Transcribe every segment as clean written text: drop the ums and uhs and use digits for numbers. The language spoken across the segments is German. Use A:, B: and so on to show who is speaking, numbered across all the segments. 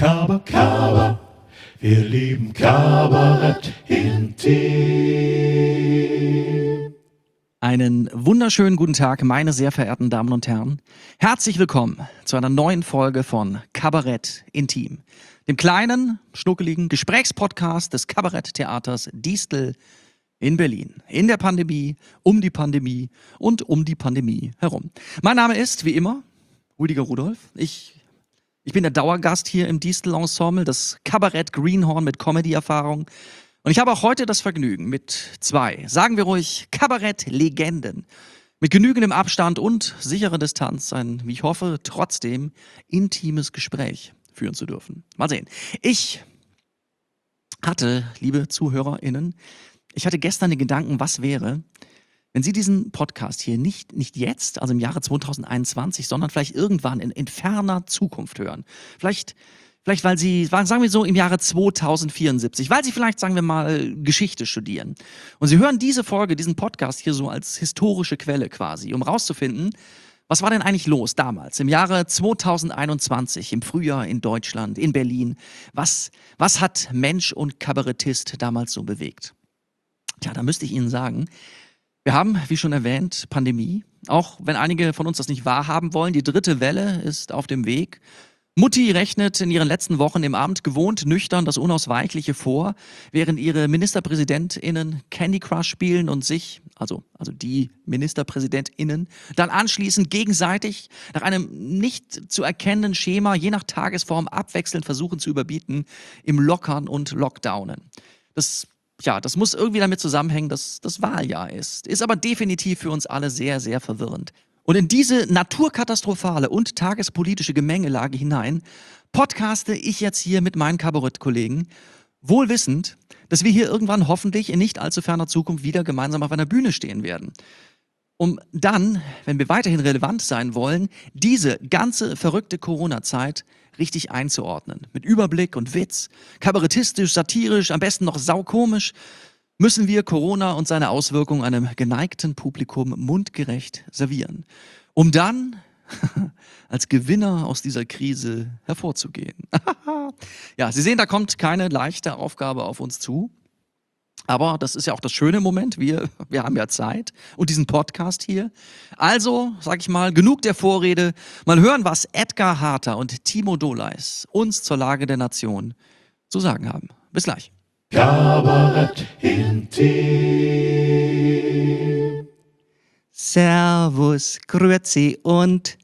A: Kaba, wir lieben Kabarett intim.
B: Einen wunderschönen guten Tag, meine sehr verehrten Damen und Herren. Herzlich willkommen zu einer neuen Folge von Kabarett Intim, dem kleinen, schnuckeligen Gesprächspodcast des Kabaretttheaters Distel in Berlin. In der Pandemie, um die Pandemie und um die Pandemie herum. Mein Name ist, wie immer, Rüdiger Rudolph. Ich bin der Dauergast hier im Distel-Ensemble, das Kabarett Greenhorn mit Comedy-Erfahrung. Und ich habe auch heute das Vergnügen mit zwei, sagen wir ruhig, Kabarett-Legenden. Mit genügendem Abstand und sicherer Distanz ein, wie ich hoffe, trotzdem intimes Gespräch führen zu dürfen. Mal sehen. Ich hatte, liebe ZuhörerInnen, gestern den Gedanken, was wäre, wenn Sie diesen Podcast hier nicht jetzt, also im Jahre 2021, sondern vielleicht irgendwann in ferner Zukunft hören. Vielleicht weil Sie, sagen wir so, im Jahre 2074, weil Sie vielleicht, sagen wir mal, Geschichte studieren. Und Sie hören diese Folge, diesen Podcast hier so als historische Quelle quasi, um rauszufinden, was war denn eigentlich los damals, im Jahre 2021, im Frühjahr in Deutschland, in Berlin? Was hat Mensch und Kabarettist damals so bewegt? Tja, da müsste ich Ihnen sagen, wir haben, wie schon erwähnt, Pandemie. Auch wenn einige von uns das nicht wahrhaben wollen, die dritte Welle ist auf dem Weg. Mutti rechnet in ihren letzten Wochen im Amt gewohnt nüchtern das Unausweichliche vor, während ihre MinisterpräsidentInnen Candy Crush spielen und sich, also die MinisterpräsidentInnen, dann anschließend gegenseitig nach einem nicht zu erkennenden Schema je nach Tagesform abwechselnd versuchen zu überbieten im Lockern und Lockdownen. Das muss irgendwie damit zusammenhängen, dass das Wahljahr ist. Ist aber definitiv für uns alle sehr, sehr verwirrend. Und in diese naturkatastrophale und tagespolitische Gemengelage hinein podcaste ich jetzt hier mit meinen Kabarettkollegen, wohl wissend, dass wir hier irgendwann hoffentlich in nicht allzu ferner Zukunft wieder gemeinsam auf einer Bühne stehen werden. Um dann, wenn wir weiterhin relevant sein wollen, diese ganze verrückte Corona-Zeit richtig einzuordnen. Mit Überblick und Witz, kabarettistisch, satirisch, am besten noch saukomisch, müssen wir Corona und seine Auswirkungen einem geneigten Publikum mundgerecht servieren, um dann als Gewinner aus dieser Krise hervorzugehen. Ja, Sie sehen, da kommt keine leichte Aufgabe auf uns zu. Aber das ist ja auch das Schöne im Moment, wir haben ja Zeit und diesen Podcast hier. Also, sag ich mal, genug der Vorrede. Mal hören, was Edgar Harter und Timo Doleis uns zur Lage der Nation zu sagen haben. Bis gleich.
A: Kabarett intim.
B: Servus, Grüezi und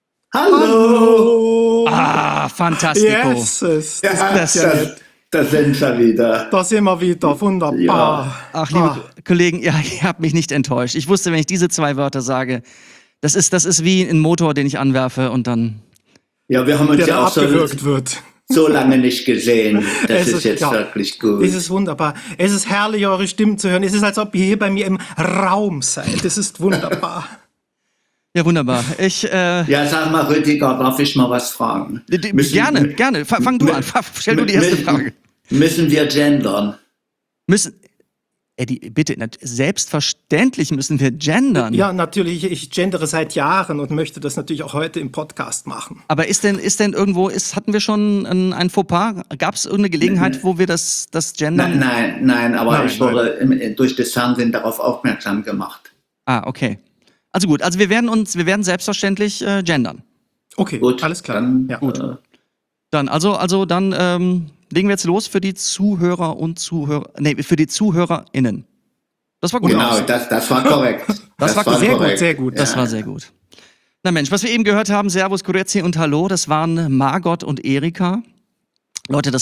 C: Hallo!
B: Fantastico.
C: Yes,
D: Da sind wir wieder.
C: da sind wir wieder, wunderbar.
D: Ja.
B: Ach, liebe Kollegen, ja, ihr habt mich nicht enttäuscht. Ich wusste, wenn ich diese zwei Wörter sage, das ist wie ein Motor, den ich anwerfe und dann...
D: Ja, wir haben uns
C: Der
D: ja
C: da
D: auch
C: abgewürgt wird.
D: so lange nicht gesehen. Das
C: Es
D: ist jetzt
C: ja,
D: wirklich gut.
C: Es ist wunderbar. Es ist herrlich, eure Stimmen zu hören. Es ist, als ob ihr hier bei mir im Raum seid. Es ist wunderbar.
B: Ja, wunderbar.
D: Ja, sag mal, Rüdiger, darf ich mal was fragen?
B: Gerne. Fang du an. Stell du die erste Frage.
D: Müssen wir gendern?
B: Eddie, bitte, selbstverständlich müssen wir gendern.
C: Ja, natürlich. Ich gendere seit Jahren und möchte das natürlich auch heute im Podcast machen.
B: Aber ist denn irgendwo, hatten wir schon ein Fauxpas? Gab es irgendeine Gelegenheit, wo wir das gendern?
D: Nein, aber ich wurde durch das Fernsehen darauf aufmerksam gemacht.
B: Ah, okay. Also gut, wir werden selbstverständlich gendern.
C: Okay,
D: Gut,
C: alles klar.
D: dann,
C: Ja.
B: Gut. Dann legen wir jetzt los für die Zuhörer und für die ZuhörerInnen. Das war gut.
D: Genau, das war korrekt.
B: Das war
C: Sehr
D: korrekt.
C: gut, sehr gut.
B: Das war sehr gut. Na Mensch, was wir eben gehört haben, Servus, Grüezi und Hallo, das waren Margot und Erika. Leute,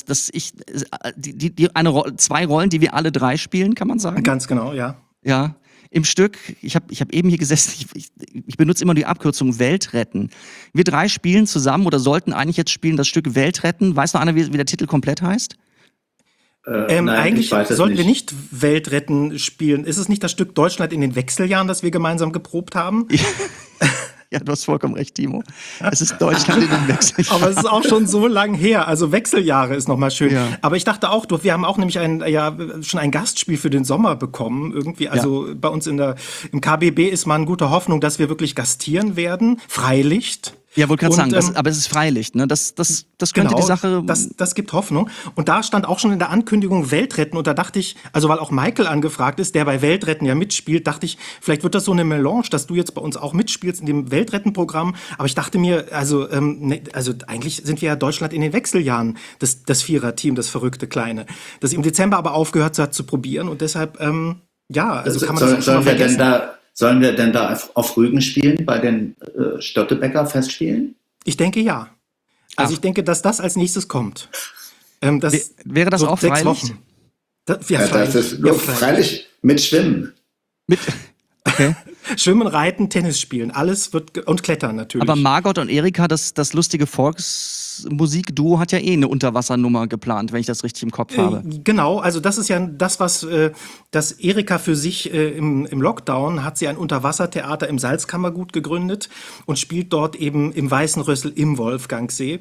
B: zwei Rollen, die wir alle drei spielen, kann man sagen.
C: Ganz genau, ja.
B: Ja. Im Stück, ich hab eben hier gesessen, ich benutze immer die Abkürzung Weltretten. Wir drei spielen zusammen oder sollten eigentlich jetzt spielen das Stück Weltretten. Weiß noch einer, wie der Titel komplett heißt?
D: Nein,
C: eigentlich
D: ich weiß es
C: sollten wir
D: nicht.
C: nicht Weltretten spielen. Ist es nicht das Stück Deutschland in den Wechseljahren, das wir gemeinsam geprobt haben?
B: Ja, du hast vollkommen recht, Timo. Es ist Deutschland in den Wechseljahren.
C: Aber es ist auch schon so lang her. Also Wechseljahre ist nochmal schön.
B: Ja.
C: Aber ich dachte auch, wir haben auch nämlich schon ein Gastspiel für den Sommer bekommen. Irgendwie, also bei uns im KBB ist mal eine gute Hoffnung, dass wir wirklich gastieren werden. Freilicht.
B: Ja, wollte gerade
C: Und,
B: sagen, aber es ist Freilicht, ne? Das könnte die Sache.
C: das gibt Hoffnung. Und da stand auch schon in der Ankündigung Weltretten. Und da dachte ich, also weil auch Michael angefragt ist, der bei Weltretten ja mitspielt, dachte ich, vielleicht wird das so eine Melange, dass du jetzt bei uns auch mitspielst in dem Weltrettenprogramm. Aber ich dachte mir, also eigentlich sind wir ja Deutschland in den Wechseljahren, das Vierer-Team, das verrückte Kleine, das im Dezember aber aufgehört hat zu probieren. Und deshalb, kann man das auch schon mal vergessen.
D: Sollen wir denn da auf Rügen spielen, bei den Störtebeker Festspielen?
C: Ich denke ja. Also ich denke, dass das als nächstes kommt.
B: Wäre das
C: so
B: auch
C: 6
B: freilich?
C: Wochen. Das
D: ist nur freilich mit Schwimmen.
B: Okay.
C: Schwimmen, Reiten, Tennis spielen, alles und Klettern natürlich.
B: Aber Margot und Erika, das lustige Volksmusikduo, hat ja eine Unterwassernummer geplant, wenn ich das richtig im Kopf habe.
C: Genau, also das ist ja das, was das Erika für sich im Lockdown hat sie ein Unterwassertheater im Salzkammergut gegründet und spielt dort eben im Weißen Rössel im Wolfgangsee.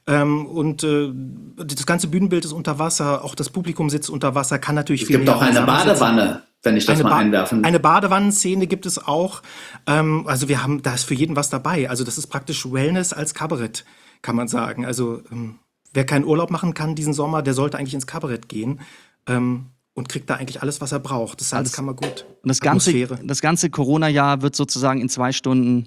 C: Das ganze Bühnenbild ist unter Wasser, auch das Publikum sitzt unter Wasser, kann natürlich viel
D: mehr. Es gibt auch eine Badewanne, wenn ich das mal einwerfen.
C: Eine Badewannenszene gibt es auch. Also da ist für jeden was dabei. Also das ist praktisch Wellness als Kabarett, kann man sagen. Also wer keinen Urlaub machen kann diesen Sommer, der sollte eigentlich ins Kabarett gehen und kriegt da eigentlich alles, was er braucht. Das Salzkammergut.
B: Und das ganze Corona-Jahr wird sozusagen in 2 Stunden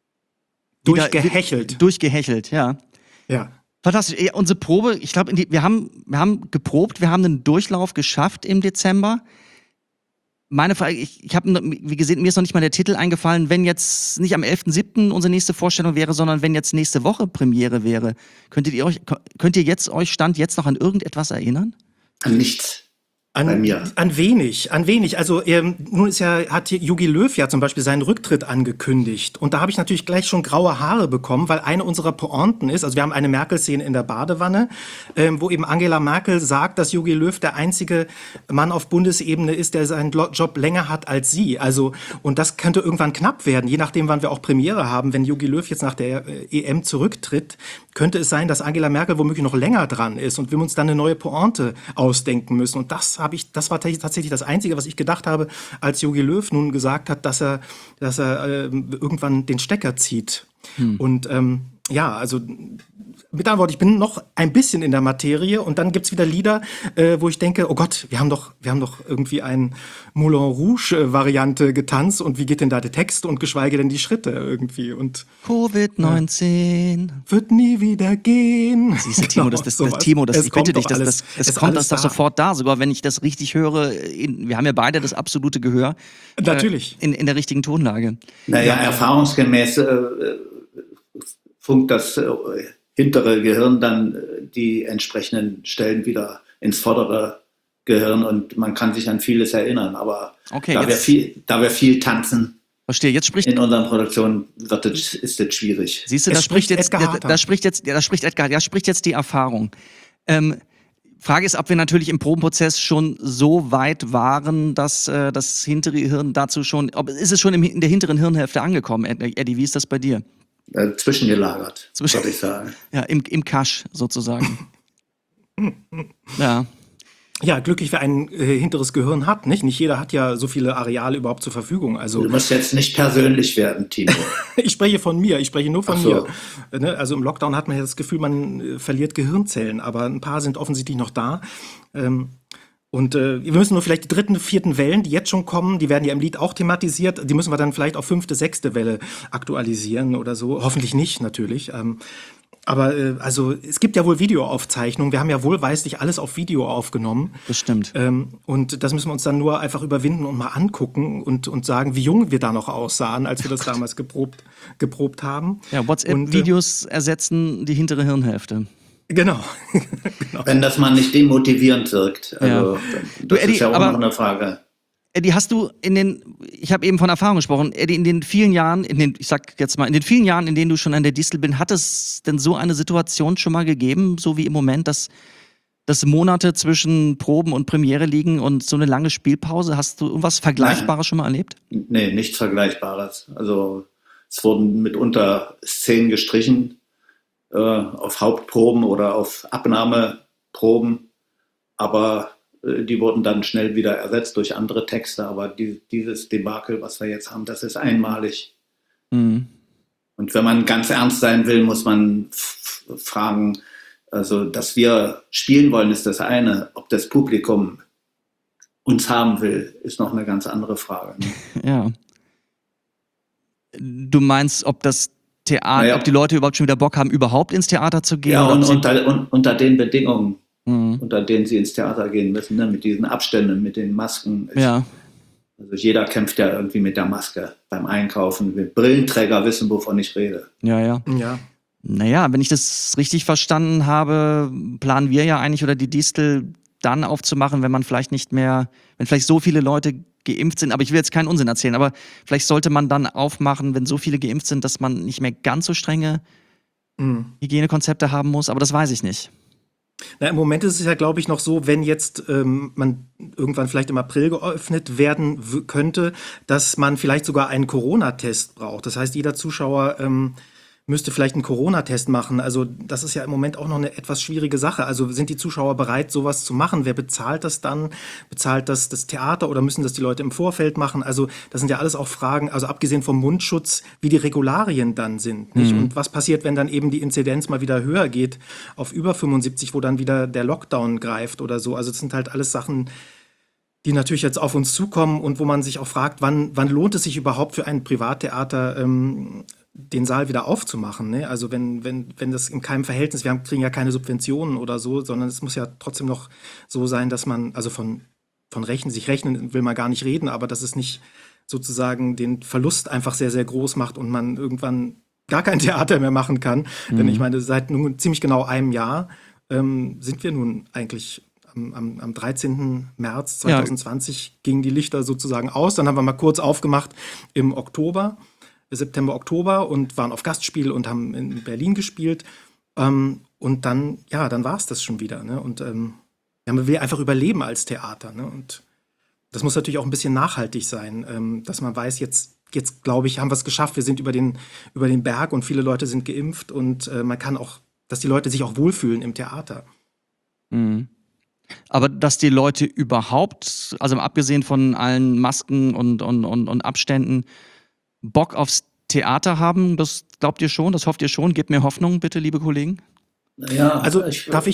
B: durchgehechelt, ja.
C: Ja.
B: Fantastisch. Unsere Probe, ich glaube, wir haben geprobt, wir haben einen Durchlauf geschafft im Dezember. Meine Frage, ich habe, wie gesehen, mir ist noch nicht mal der Titel eingefallen, wenn jetzt nicht am 11.07. unsere nächste Vorstellung wäre, sondern wenn jetzt nächste Woche Premiere wäre, könnt ihr euch Stand jetzt noch an irgendetwas erinnern?
D: An nichts. Bei mir.
C: An wenig. Also nun hat Jogi Löw ja zum Beispiel seinen Rücktritt angekündigt. Und da habe ich natürlich gleich schon graue Haare bekommen, weil eine unserer Pointen ist, also wir haben eine Merkel-Szene in der Badewanne, wo eben Angela Merkel sagt, dass Jogi Löw der einzige Mann auf Bundesebene ist, der seinen Job länger hat als sie. Also, und das könnte irgendwann knapp werden, je nachdem, wann wir auch Premiere haben. Wenn Jogi Löw jetzt nach der EM zurücktritt, könnte es sein, dass Angela Merkel womöglich noch länger dran ist und wir uns dann eine neue Pointe ausdenken müssen. Und das war tatsächlich das Einzige, was ich gedacht habe, als Jogi Löw nun gesagt hat, dass er irgendwann den Stecker zieht. Und also mit anderen Worten, ich bin noch ein bisschen in der Materie und dann gibt's wieder Lieder, wo ich denke, oh Gott, wir haben doch irgendwie ein Moulin Rouge-Variante getanzt und wie geht denn da der Text und geschweige denn die Schritte irgendwie und
B: Covid-19
C: wird nie wieder gehen.
B: Siehst du, Timo, ich bitte dich, es kommt das doch sofort da, sogar wenn ich das richtig höre, wir haben ja beide das absolute Gehör.
C: Natürlich.
B: In der richtigen Tonlage.
D: Naja, erfahrungsgemäß funkt das hintere Gehirn dann die entsprechenden Stellen wieder ins vordere Gehirn und man kann sich an vieles erinnern. Aber da wir viel tanzen,
B: verstehe. Jetzt spricht
D: in unseren Produktionen ist das schwierig.
B: Siehst du, da spricht jetzt die Erfahrung. Frage ist, ob wir natürlich im Probenprozess schon so weit waren, dass das hintere Hirn dazu schon, ist es schon in der hinteren Hirnhälfte angekommen, Eddie, wie ist das bei dir?
D: Zwischengelagert, würde ich sagen.
B: Ja, im Cache sozusagen. Ja.
C: Ja, glücklich, wer ein hinteres Gehirn hat, nicht? Nicht jeder hat ja so viele Areale überhaupt zur Verfügung. Also
D: du musst jetzt nicht persönlich werden, Timo.
C: Ich spreche von mir, ich spreche nur von mir. Also im Lockdown hat man ja das Gefühl, man verliert Gehirnzellen, aber ein paar sind offensichtlich noch da. Und wir müssen nur vielleicht die 3., 4. Wellen, die jetzt schon kommen, die werden ja im Lied auch thematisiert, die müssen wir dann vielleicht auf 5., 6. Welle aktualisieren oder so. Hoffentlich nicht, natürlich. Aber also es gibt ja wohl Videoaufzeichnungen. Wir haben ja wohlweislich alles auf Video aufgenommen.
B: Das stimmt.
C: Und das müssen wir uns dann nur einfach überwinden und mal angucken und sagen, wie jung wir da noch aussahen, als wir das damals geprobt haben.
B: Ja, WhatsApp-Videos ersetzen die hintere Hirnhälfte.
C: Genau.
D: Wenn das mal nicht demotivierend wirkt. Also, das ist ja auch noch eine Frage.
B: Eddie, ich habe eben von Erfahrung gesprochen, Eddie, in den vielen Jahren, in den vielen Jahren, in denen du schon an der Distel bist, hat es denn so eine Situation schon mal gegeben, so wie im Moment, dass Monate zwischen Proben und Premiere liegen und so eine lange Spielpause? Hast du irgendwas Vergleichbares schon mal erlebt?
D: Nee, nichts Vergleichbares. Also es wurden mitunter Szenen gestrichen, auf Hauptproben oder auf Abnahmeproben, aber die wurden dann schnell wieder ersetzt durch andere Texte, aber dieses Debakel, was wir jetzt haben, das ist einmalig. Mhm. Und wenn man ganz ernst sein will, muss man fragen, also dass wir spielen wollen, ist das eine. Ob das Publikum uns haben will, ist noch eine ganz andere Frage. Ne?
B: Ja. Du meinst, ob das Theater, ob die Leute überhaupt schon wieder Bock haben, überhaupt ins Theater zu gehen?
D: Ja,
B: oder
D: und unter den Bedingungen, unter denen sie ins Theater gehen müssen, ne? Mit diesen Abständen, mit den Masken.
B: Ja.
D: Also jeder kämpft ja irgendwie mit der Maske beim Einkaufen. Brillenträger wissen, wovon ich rede.
B: Ja. Naja, wenn ich das richtig verstanden habe, planen wir ja eigentlich oder die Distel dann aufzumachen, wenn man vielleicht nicht mehr, wenn vielleicht so viele Leute geimpft sind, aber ich will jetzt keinen Unsinn erzählen, aber vielleicht sollte man dann aufmachen, wenn so viele geimpft sind, dass man nicht mehr ganz so strenge Hygienekonzepte haben muss, aber das weiß ich nicht.
C: Na, im Moment ist es ja, glaube ich, noch so, wenn jetzt man irgendwann vielleicht im April geöffnet werden könnte, dass man vielleicht sogar einen Corona-Test braucht. Das heißt, jeder Zuschauer müsste vielleicht einen Corona-Test machen. Also das ist ja im Moment auch noch eine etwas schwierige Sache. Also sind die Zuschauer bereit, sowas zu machen? Wer bezahlt das dann? Bezahlt das Theater oder müssen das die Leute im Vorfeld machen? Also das sind ja alles auch Fragen, also abgesehen vom Mundschutz, wie die Regularien dann sind. Nicht? Und was passiert, wenn dann eben die Inzidenz mal wieder höher geht auf über 75, wo dann wieder der Lockdown greift oder so? Also das sind halt alles Sachen, die natürlich jetzt auf uns zukommen und wo man sich auch fragt, wann lohnt es sich überhaupt für ein Privattheater, den Saal wieder aufzumachen, ne? Also wenn das in keinem Verhältnis, kriegen ja keine Subventionen oder so, sondern es muss ja trotzdem noch so sein, dass man, also von sich rechnen will man gar nicht reden, aber dass es nicht sozusagen den Verlust einfach sehr, sehr groß macht und man irgendwann gar kein Theater mehr machen kann. Denn ich meine, seit nun ziemlich genau einem Jahr sind wir nun eigentlich am 13. März 2020 gingen die Lichter sozusagen aus. Dann haben wir mal kurz aufgemacht im September, Oktober und waren auf Gastspiel und haben in Berlin gespielt. Und dann war es das schon wieder. Ne? Und man will einfach überleben als Theater. Ne? Und das muss natürlich auch ein bisschen nachhaltig sein, dass man weiß, jetzt glaube ich, haben wir es geschafft. Wir sind über den Berg und viele Leute sind geimpft und man kann auch, dass die Leute sich auch wohlfühlen im Theater.
B: Mhm. Aber dass die Leute überhaupt, also abgesehen von allen Masken und Abständen, Bock aufs Theater haben, das glaubt ihr schon, das hofft ihr schon? Gebt mir Hoffnung, bitte, liebe Kollegen.
C: Ja, also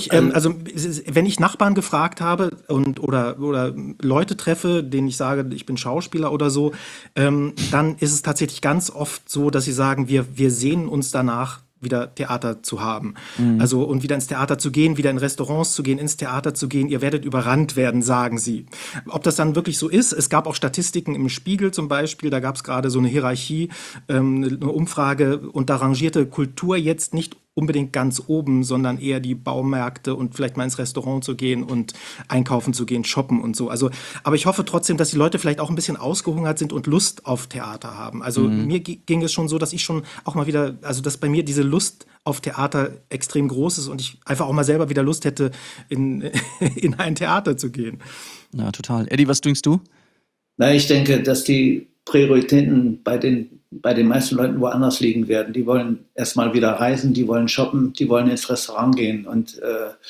C: wenn ich Nachbarn gefragt habe oder Leute treffe, denen ich sage, ich bin Schauspieler oder so, dann ist es tatsächlich ganz oft so, dass sie sagen, wir sehnen uns danach, wieder Theater zu haben. Also und wieder ins Theater zu gehen, wieder in Restaurants zu gehen, ins Theater zu gehen. Ihr werdet überrannt werden, sagen sie. Ob das dann wirklich so ist, es gab auch Statistiken im Spiegel zum Beispiel, da gab es gerade so eine Hierarchie, eine Umfrage und da rangierte Kultur jetzt nicht unbedingt ganz oben, sondern eher die Baumärkte und vielleicht mal ins Restaurant zu gehen und einkaufen zu gehen, shoppen und so. Also, aber ich hoffe trotzdem, dass die Leute vielleicht auch ein bisschen ausgehungert sind und Lust auf Theater haben. Also mir ging es schon so, dass ich schon auch mal wieder, also dass bei mir diese Lust auf Theater extrem groß ist und ich einfach auch mal selber wieder Lust hätte, in ein Theater zu gehen.
B: Ja, total. Eddie, was denkst du?
D: Na, ich denke, dass die Prioritäten bei den meisten Leuten woanders liegen werden. Die wollen erstmal wieder reisen, die wollen shoppen, die wollen ins Restaurant gehen und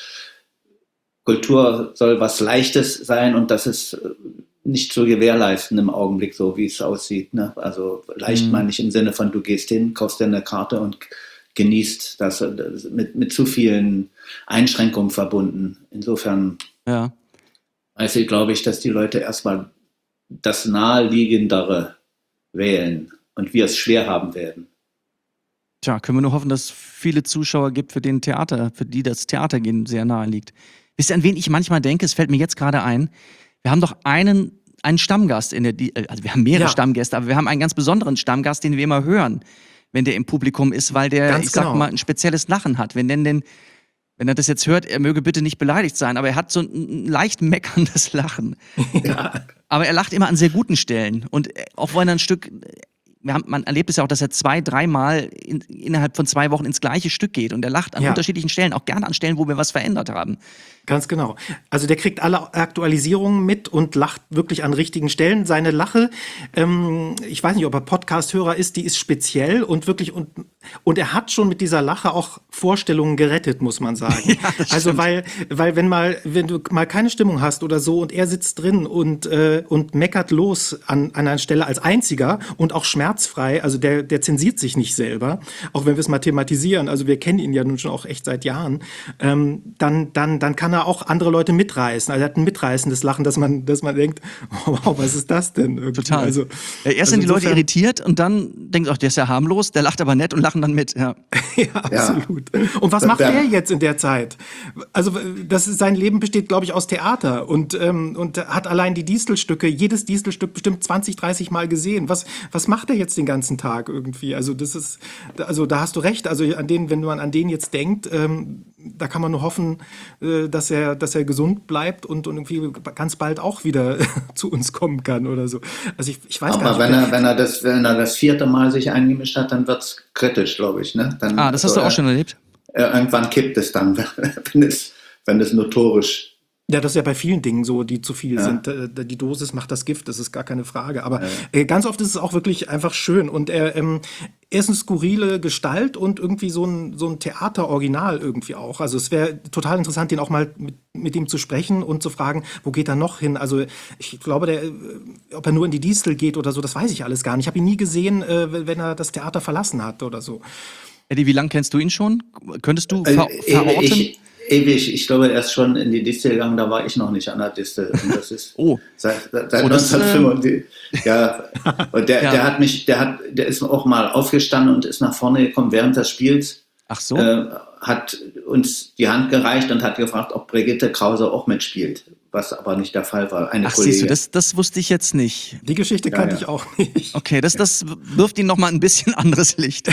D: Kultur soll was Leichtes sein und das ist nicht zu gewährleisten im Augenblick, so wie es aussieht. Ne? Also leicht meine ich im Sinne von, du gehst hin, kaufst dir eine Karte und genießt das mit zu vielen Einschränkungen verbunden. Insofern glaube ich, dass die Leute erstmal das Naheliegendere wählen und wir es schwer haben werden.
B: Tja, können wir nur hoffen, dass es viele Zuschauer gibt, für die das Theatergehen sehr nahe liegt. Wisst ihr, an wen ich manchmal denke? Es fällt mir jetzt gerade ein. Wir haben doch einen Stammgast also wir haben mehrere Stammgäste, aber wir haben einen ganz besonderen Stammgast, den wir immer hören, wenn der im Publikum ist, weil der, sag mal, ein spezielles Lachen hat. Wenn er das jetzt hört, er möge bitte nicht beleidigt sein, aber er hat so ein leicht meckerndes Lachen.
C: Ja.
B: Aber er lacht immer an sehr guten Stellen. Und auch wenn er ein Stück, man erlebt es ja auch, dass er 2-3 Mal innerhalb von 2 Wochen ins gleiche Stück geht. Und er lacht an unterschiedlichen Stellen, auch gerne an Stellen, wo wir was verändert haben.
C: Ganz genau. Also der kriegt alle Aktualisierungen mit und lacht wirklich an richtigen Stellen. Seine Lache, ich weiß nicht, ob er Podcast-Hörer ist, die ist speziell und wirklich und er hat schon mit dieser Lache auch Vorstellungen gerettet, muss man sagen. Ja, also weil wenn du mal keine Stimmung hast oder so und er sitzt drin und meckert los an einer Stelle als einziger und auch schmerzhaft schmerzfrei, also der zensiert sich nicht selber, auch wenn wir es mal thematisieren, also wir kennen ihn ja nun schon auch echt seit Jahren, dann kann er auch andere Leute mitreißen. Also er hat ein mitreißendes Lachen, dass man denkt, oh, wow, was ist das denn? Irgendwie?
B: Total.
C: Also,
B: Erst sind die Leute irritiert und dann denkt, ach, der ist ja harmlos, der lacht aber nett und lachen dann mit. Ja,
C: ja, absolut. Und was macht er jetzt in der Zeit? Also sein Leben besteht, glaube ich, aus Theater und hat allein die Distelstücke, jedes Distelstück bestimmt 20, 30 Mal gesehen. Was macht er jetzt den ganzen Tag irgendwie? Also da hast du recht. Also wenn man an den jetzt denkt, da kann man nur hoffen, dass er gesund bleibt und irgendwie ganz bald auch wieder zu uns kommen kann oder so. Also ich weiß gar nicht.
D: Aber wenn er das 4. Mal sich eingemischt hat, dann wird's kritisch, glaube ich. Ne? Dann,
B: das hast du auch schon erlebt?
D: Irgendwann kippt es dann, wenn es notorisch.
C: Ja, das ist ja bei vielen Dingen so, die zu viel sind. Die Dosis macht das Gift, das ist gar keine Frage. Aber ganz oft ist es auch wirklich einfach schön. Und er ist eine skurrile Gestalt und irgendwie so ein Theateroriginal irgendwie auch. Also es wäre total interessant, den auch mal mit ihm zu sprechen und zu fragen, wo geht er noch hin? Also ich glaube, ob er nur in die Distel geht oder so, das weiß ich alles gar nicht. Ich habe ihn nie gesehen, wenn er das Theater verlassen hat oder so.
B: Eddie, wie lange kennst du ihn schon? Könntest du verorten?
D: Ewig, ich glaube, er ist schon in die Distel gegangen, da war ich noch nicht an der Distel. Und das ist seit 1995. Ja, und der ist auch mal aufgestanden und ist nach vorne gekommen während des Spiels.
B: Ach so.
D: Hat uns die Hand gereicht und hat gefragt, ob Brigitte Krause auch mitspielt. Was aber nicht der Fall war. Eine Kollegin.
B: Siehst du, das wusste ich jetzt nicht.
C: Die Geschichte kannte ich auch nicht.
B: Okay, das wirft ihn noch mal ein bisschen anderes Licht.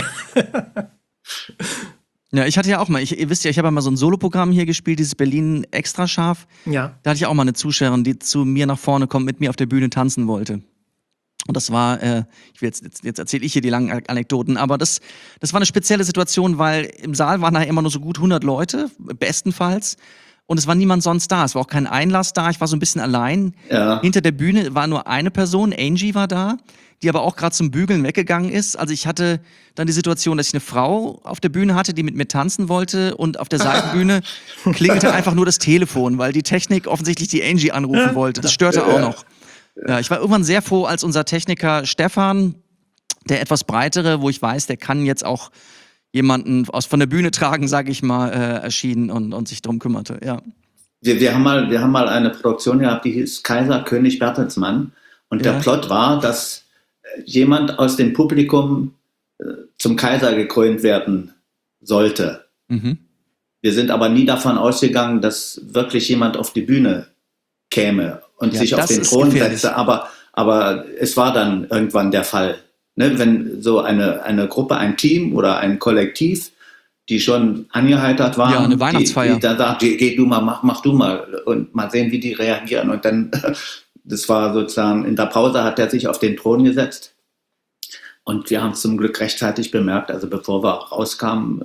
B: Ja, ich hatte ja auch mal, ihr wisst ja, ich habe ja mal so ein Soloprogramm hier gespielt, dieses Berlin extra scharf.
C: Ja.
B: Da hatte ich auch mal eine Zuschauerin, die zu mir nach vorne kommt, mit mir auf der Bühne tanzen wollte. Und das war, jetzt erzähle ich hier die langen Anekdoten, aber das war eine spezielle Situation, weil im Saal waren da immer nur so gut 100 Leute, bestenfalls. Und es war niemand sonst da. Es war auch kein Einlass da. Ich war so ein bisschen allein. Ja. Hinter der Bühne war nur eine Person, Angie war da, die aber auch gerade zum Bügeln weggegangen ist. Also ich hatte dann die Situation, dass ich eine Frau auf der Bühne hatte, die mit mir tanzen wollte, und auf der Seitenbühne klingelte einfach nur das Telefon, weil die Technik offensichtlich die Angie anrufen wollte. Das störte auch noch. Ja, ich war irgendwann sehr froh, als unser Techniker Stefan, der etwas breitere, wo ich weiß, der kann jetzt auch jemanden von der Bühne tragen, sage ich mal, erschienen und sich drum kümmerte. Ja.
D: Wir haben mal eine Produktion gehabt, die hieß Kaiser König Bertelsmann. Und der Plot war, dass jemand aus dem Publikum zum Kaiser gekrönt werden sollte. Mhm. Wir sind aber nie davon ausgegangen, dass wirklich jemand auf die Bühne käme und sich auf den Thron setzte. Aber es war dann irgendwann der Fall. Ne, wenn so eine Gruppe, ein Team oder ein Kollektiv, die schon angeheitert waren,
B: eine Weihnachtsfeier,
D: die dann sagt, geh du mal, mach du mal und mal sehen, wie die reagieren. Und dann, das war sozusagen, in der Pause hat er sich auf den Thron gesetzt. Und wir haben es zum Glück rechtzeitig bemerkt, also bevor wir rauskamen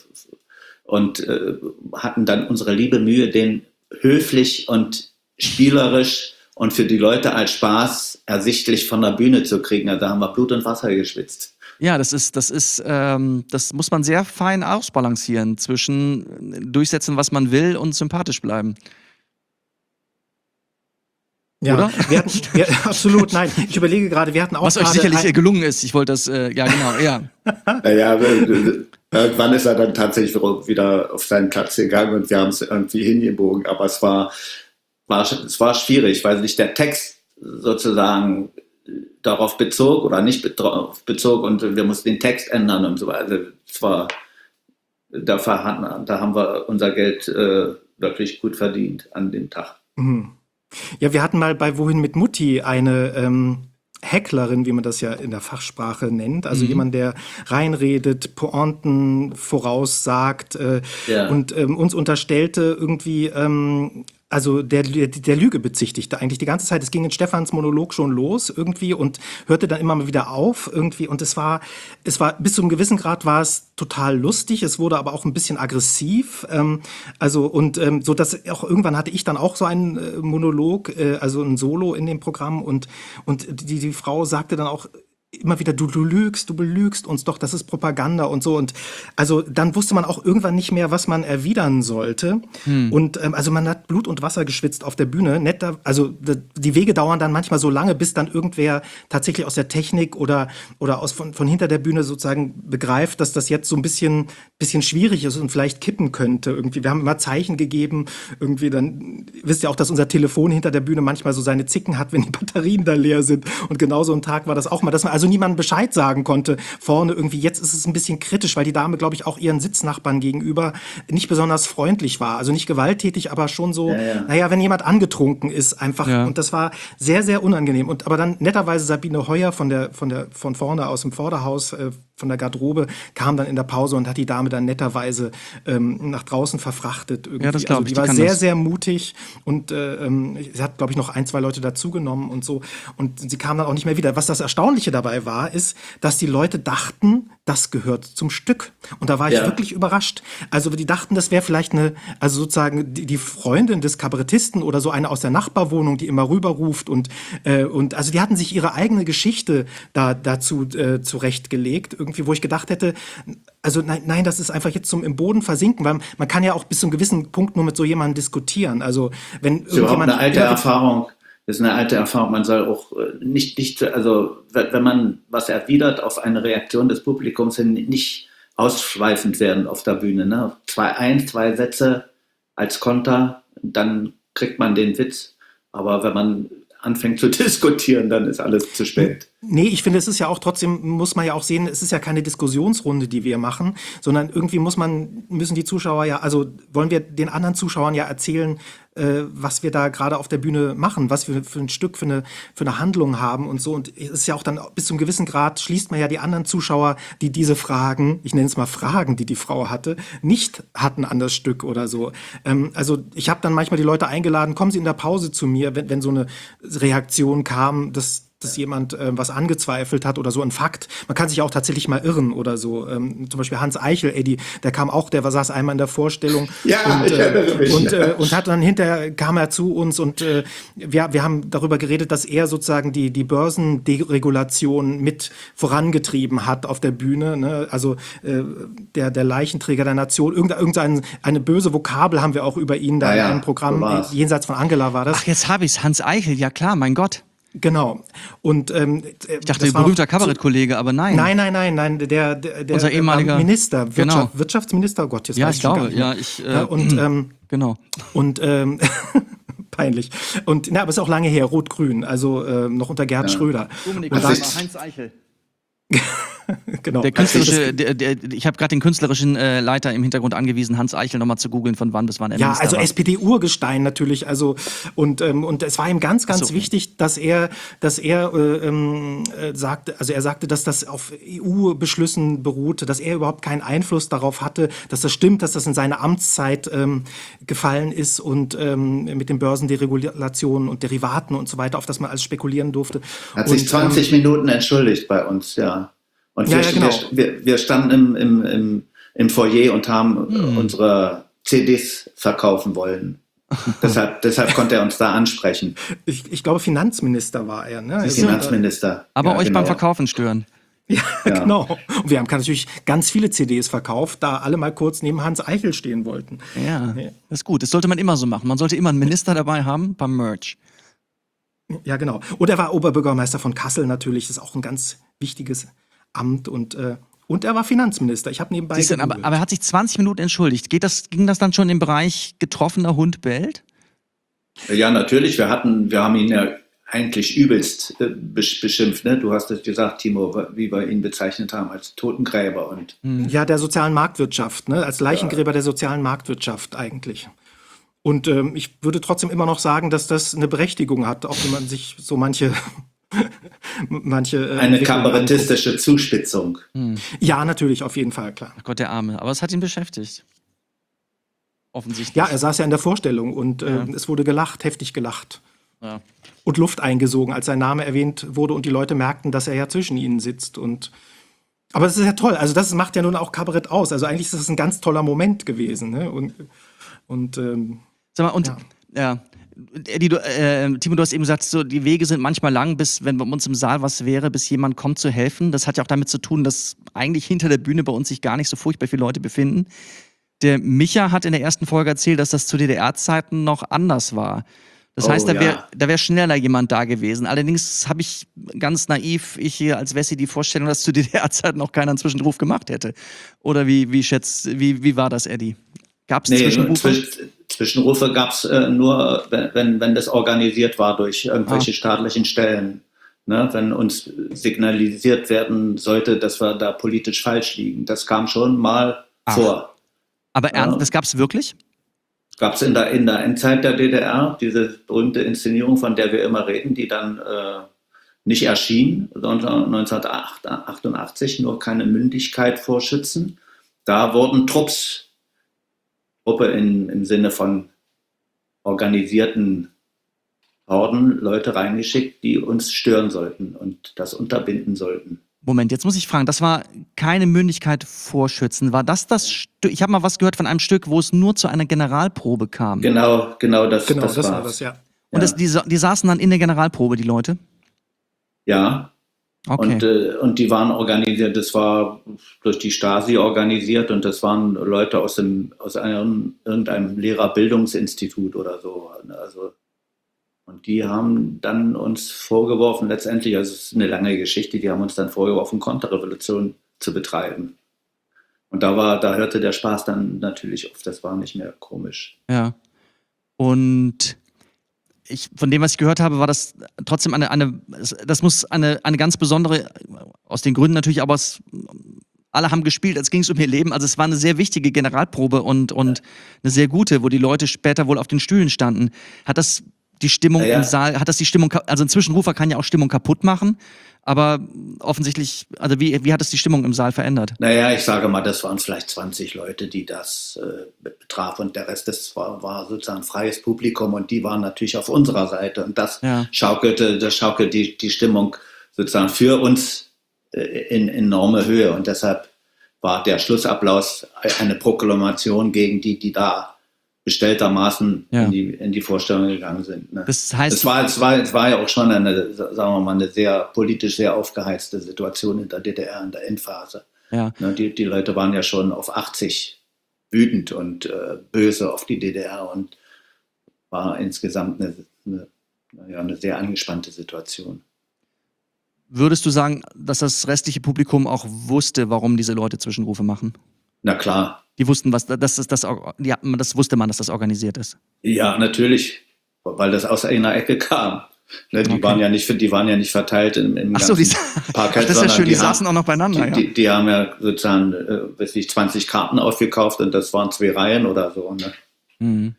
D: hatten dann unsere liebe Mühe, den höflich und spielerisch und für die Leute als Spaß ersichtlich von der Bühne zu kriegen. Also da haben wir Blut und Wasser geschwitzt.
B: Ja, das muss man sehr fein ausbalancieren zwischen durchsetzen, was man will, und sympathisch bleiben.
C: Ja,
B: oder?
C: Absolut, nein. Ich überlege gerade, wir hatten auch.
B: Was euch sicherlich gelungen ist. Ich wollte das, ja genau, ja.
D: Naja, irgendwann ist er dann tatsächlich wieder auf seinen Platz gegangen und wir haben es irgendwie hingebogen. Aber es war schwierig, weil sich der Text sozusagen darauf bezog oder nicht darauf bezog und wir mussten den Text ändern und so weiter. Da haben wir unser Geld wirklich gut verdient an dem Tag.
C: Mhm. Ja, wir hatten mal bei Wohin mit Mutti eine Hecklerin, wie man das ja in der Fachsprache nennt, also jemand, der reinredet, Pointen voraussagt und uns unterstellte irgendwie, also der Lüge bezichtigte eigentlich die ganze Zeit. Es ging in Stefans Monolog schon los irgendwie und hörte dann immer mal wieder auf irgendwie, und es war bis zu einem gewissen Grad war es total lustig, es wurde aber auch ein bisschen aggressiv, so dass auch irgendwann hatte ich dann auch so einen Monolog, also ein Solo in dem Programm, und die Frau sagte dann auch immer wieder, du belügst uns doch, das ist Propaganda und so. Und also dann wusste man auch irgendwann nicht mehr, was man erwidern sollte. Und also man hat Blut und Wasser geschwitzt auf der Bühne. Also die Wege dauern dann manchmal so lange, bis dann irgendwer tatsächlich aus der Technik oder von hinter der Bühne sozusagen begreift, dass das jetzt so ein bisschen schwierig ist und vielleicht kippen könnte. Irgendwie, wir haben immer Zeichen gegeben. Irgendwie dann wisst ihr auch, dass unser Telefon hinter der Bühne manchmal so seine Zicken hat, wenn die Batterien da leer sind. Und genau so ein Tag war das auch mal, dass man also niemandem Bescheid sagen konnte. Vorne irgendwie, jetzt ist es ein bisschen kritisch, weil die Dame, glaube ich, auch ihren Sitznachbarn gegenüber nicht besonders freundlich war. Also nicht gewalttätig, aber schon so, naja, wenn jemand angetrunken ist, einfach. Ja. Und das war sehr, sehr unangenehm. Aber dann netterweise Sabine Heuer von vorne aus dem Vorderhaus, von der Garderobe, kam dann in der Pause und hat die Dame dann netterweise nach draußen verfrachtet. Irgendwie.
B: Ja, das glaube ich.
C: Die war sehr, sehr mutig und sie hat, glaube ich, noch 1, 2 Leute dazugenommen und so. Und sie kam dann auch nicht mehr wieder. Was das Erstaunliche dabei war, ist, dass die Leute dachten, das gehört zum Stück. Und da war ich wirklich überrascht. Also die dachten, das wäre vielleicht also sozusagen die Freundin des Kabarettisten oder so eine aus der Nachbarwohnung, die immer rüberruft und also die hatten sich ihre eigene Geschichte dazu zurechtgelegt, irgendwie, wo ich gedacht hätte, also nein, das ist einfach jetzt im Boden versinken, weil man kann ja auch bis zu einem gewissen Punkt nur mit so jemandem diskutieren. Also wenn
D: das ist überhaupt eine alte Erfahrung. Das ist eine alte Erfahrung. Man soll auch also wenn man was erwidert auf eine Reaktion des Publikums hin, nicht ausschweifend werden auf der Bühne. Ne? 2 Sätze als Konter, dann kriegt man den Witz. Aber wenn man anfängt zu diskutieren, dann ist alles zu spät.
C: Nee, ich finde, es ist ja auch trotzdem, muss man ja auch sehen, es ist ja keine Diskussionsrunde, die wir machen, sondern irgendwie müssen die Zuschauer ja, also wollen wir den anderen Zuschauern ja erzählen, was wir da gerade auf der Bühne machen, was wir für ein Stück, für eine Handlung haben und so. Und es ist ja auch dann bis zu einem gewissen Grad schließt man ja die anderen Zuschauer, die diese Fragen, ich nenne es mal Fragen, die Frau hatte, nicht hatten an das Stück oder so. Also ich habe dann manchmal die Leute eingeladen, kommen Sie in der Pause zu mir, wenn so eine Reaktion kam, dass jemand was angezweifelt hat oder so ein Fakt. Man kann sich auch tatsächlich mal irren oder so. Zum Beispiel Hans Eichel, Eddie, der saß einmal in der Vorstellung und hat dann hinterher kam er zu uns und wir haben darüber geredet, dass er sozusagen die Börsenderegulation mit vorangetrieben hat auf der Bühne. Ne? Also der Leichenträger der Nation, eine böse Vokabel haben wir auch über ihn da in einem Programm, jenseits von Angela war das.
B: Ach, jetzt habe ich's, Hans Eichel, ja klar, mein Gott.
C: Genau. Und
B: ich dachte, berühmter Kabarettkollege, aber nein.
C: Nein, der
B: unser ehemaliger
C: Minister, Wirtschaftsminister, oh Gott, jetzt
B: ja,
C: weiß
B: ich glaube, ja, genau.
C: Und peinlich. Und aber es ist auch lange her, Rot-Grün, also noch unter Gerhard Schröder.
B: Dominik,
C: und
B: Heinz Eichel.
C: Genau.
B: Der künstlerische, ich habe gerade den künstlerischen Leiter im Hintergrund angewiesen, Hans Eichel nochmal zu googeln, von wann bis wann er Minister
C: also
B: war.
C: SPD-Urgestein natürlich, also und es war ihm ganz wichtig, dass er sagte, dass das auf EU-Beschlüssen beruhte, dass er überhaupt keinen Einfluss darauf hatte, dass das stimmt, dass das in seine Amtszeit gefallen ist und mit den Börsenderegulationen und Derivaten und so weiter, auf das man alles spekulieren durfte.
D: Hat sich 20 Minuten entschuldigt bei uns, ja. Und wir standen im Foyer und haben unsere CDs verkaufen wollen. deshalb konnte er uns da ansprechen.
C: Ich glaube, Finanzminister war er. Ne?
D: Finanzminister.
B: Aber euch beim Verkaufen stören.
C: Ja, genau. Und wir haben natürlich ganz viele CDs verkauft, da alle mal kurz neben Hans Eichel stehen wollten.
B: Ja, das ist gut. Das sollte man immer so machen. Man sollte immer einen Minister dabei haben beim Merch.
C: Ja, genau. Und er war Oberbürgermeister von Kassel natürlich. Das ist auch ein ganz wichtiges Amt und er war Finanzminister. Ich habe nebenbei
B: aber er hat sich 20 Minuten entschuldigt. Ging das dann schon im Bereich getroffener Hund bellt?
D: Ja, natürlich. Wir haben ihn ja eigentlich übelst beschimpft. Ne? Du hast es gesagt, Timo, wie wir ihn bezeichnet haben als Totengräber.
C: Ja, der sozialen Marktwirtschaft, ne? Als Leichengräber der sozialen Marktwirtschaft eigentlich. Und ich würde trotzdem immer noch sagen, dass das eine Berechtigung hat, auch wenn man sich so manche
D: eine kabarettistische Zuspitzung.
C: Ja, natürlich, auf jeden Fall, klar.
B: Ach Gott, der Arme. Aber es hat ihn beschäftigt. Offensichtlich.
C: Ja, er saß ja in der Vorstellung und es wurde gelacht, heftig gelacht.
B: Ja.
C: Und Luft eingesogen, als sein Name erwähnt wurde und die Leute merkten, dass er ja zwischen ihnen sitzt. Aber das ist ja toll. Also das macht ja nun auch Kabarett aus. Also eigentlich ist das ein ganz toller Moment gewesen. Ne?
B: Sag mal, Eddie, Timo, du hast eben gesagt, so, die Wege sind manchmal lang, bis, wenn bei uns im Saal was wäre, bis jemand kommt zu helfen. Das hat ja auch damit zu tun, dass eigentlich hinter der Bühne bei uns sich gar nicht so furchtbar viele Leute befinden. Der Micha hat in der ersten Folge erzählt, dass das zu DDR-Zeiten noch anders war. Das heißt, da wär schneller jemand da gewesen. Allerdings habe ich ganz naiv, ich hier als Wessi, die Vorstellung, dass zu DDR-Zeiten noch keiner einen Zwischenruf gemacht hätte. Oder wie war das, Eddie? Gab es Zwischenrufe?
D: Zwischenrufe gab es nur, wenn das organisiert war durch irgendwelche staatlichen Stellen. Ne? Wenn uns signalisiert werden sollte, dass wir da politisch falsch liegen. Das kam schon mal vor.
B: Aber das gab es wirklich?
D: Gab es in der Endzeit der DDR, diese berühmte Inszenierung, von der wir immer reden, die dann nicht erschien, sondern 1988, nur keine Mündigkeit vor Schützen. Da wurden Truppe im Sinne von organisierten Horden Leute reingeschickt, die uns stören sollten und das unterbinden sollten.
B: Moment, jetzt muss ich fragen, das war keine Mündigkeit vor Schützen. War das Stück? Ich habe mal was gehört von einem Stück, wo es nur zu einer Generalprobe kam.
D: Genau, das
C: war das, ja.
B: Und die saßen dann in der Generalprobe, die Leute?
D: Ja.
B: Okay.
D: Und die waren organisiert, das war durch die Stasi organisiert und das waren Leute aus irgendeinem Lehrerbildungsinstitut oder so. Also, und die haben dann uns vorgeworfen, letztendlich, also es ist eine lange Geschichte, die haben uns dann vorgeworfen, Konterrevolution zu betreiben. Und da hörte der Spaß dann natürlich auf, das war nicht mehr komisch.
B: Ja. Und von dem, was ich gehört habe, war das trotzdem das muss eine ganz besondere, aus den Gründen natürlich, aber alle haben gespielt, als ging es um ihr Leben. Also es war eine sehr wichtige Generalprobe und eine sehr gute, wo die Leute später wohl auf den Stühlen standen. Hat das die Stimmung im Saal, also ein Zwischenrufer kann ja auch Stimmung kaputt machen, aber offensichtlich, also wie hat es die Stimmung im Saal verändert?
D: Naja, ich sage mal, das waren vielleicht 20 Leute, die das betraf und der Rest, das war sozusagen freies Publikum und die waren natürlich auf unserer Seite und das schaukelte die Stimmung sozusagen für uns in enorme Höhe und deshalb war der Schlussapplaus eine Proklamation gegen die da bestelltermaßen in die Vorstellung gegangen sind. Ne?
B: Das heißt,
D: es war ja auch schon eine sehr politisch sehr aufgeheizte Situation in der DDR in der Endphase.
B: Ja.
D: Ne, die Leute waren ja schon auf 80 wütend und böse auf die DDR und war insgesamt eine sehr angespannte Situation.
B: Würdest du sagen, dass das restliche Publikum auch wusste, warum diese Leute Zwischenrufe machen?
D: Na klar.
B: Die wussten, das wusste man, dass das organisiert ist.
D: Ja, natürlich, weil das aus einer Ecke kam. Ne, die waren ja nicht verteilt im ganzen Parkett.
B: Das ist ja schön, die saßen auch noch beieinander.
D: Die haben ja sozusagen 20 Karten aufgekauft und das waren 2 Reihen oder so. Ne?
B: Mhm.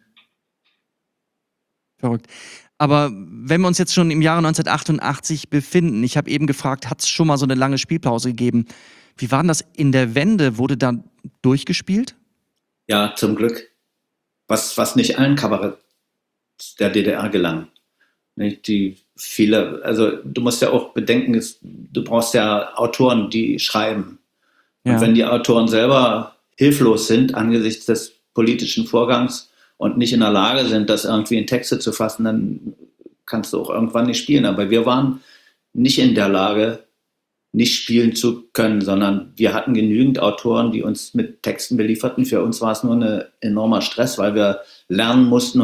B: Verrückt. Aber wenn wir uns jetzt schon im Jahre 1988 befinden, ich habe eben gefragt, hat es schon mal so eine lange Spielpause gegeben? Wie war denn das in der Wende? Wurde da durchgespielt?
D: Ja, zum Glück. Was nicht allen Kabaretts der DDR gelang. Nicht? Also du musst ja auch bedenken, du brauchst ja Autoren, die schreiben. Ja. Und wenn die Autoren selber hilflos sind angesichts des politischen Vorgangs und nicht in der Lage sind, das irgendwie in Texte zu fassen, dann kannst du auch irgendwann nicht spielen. Aber wir waren nicht in der Lage, nicht spielen zu können, sondern wir hatten genügend Autoren, die uns mit Texten belieferten. Für uns war es nur ein enormer Stress, weil wir lernen mussten,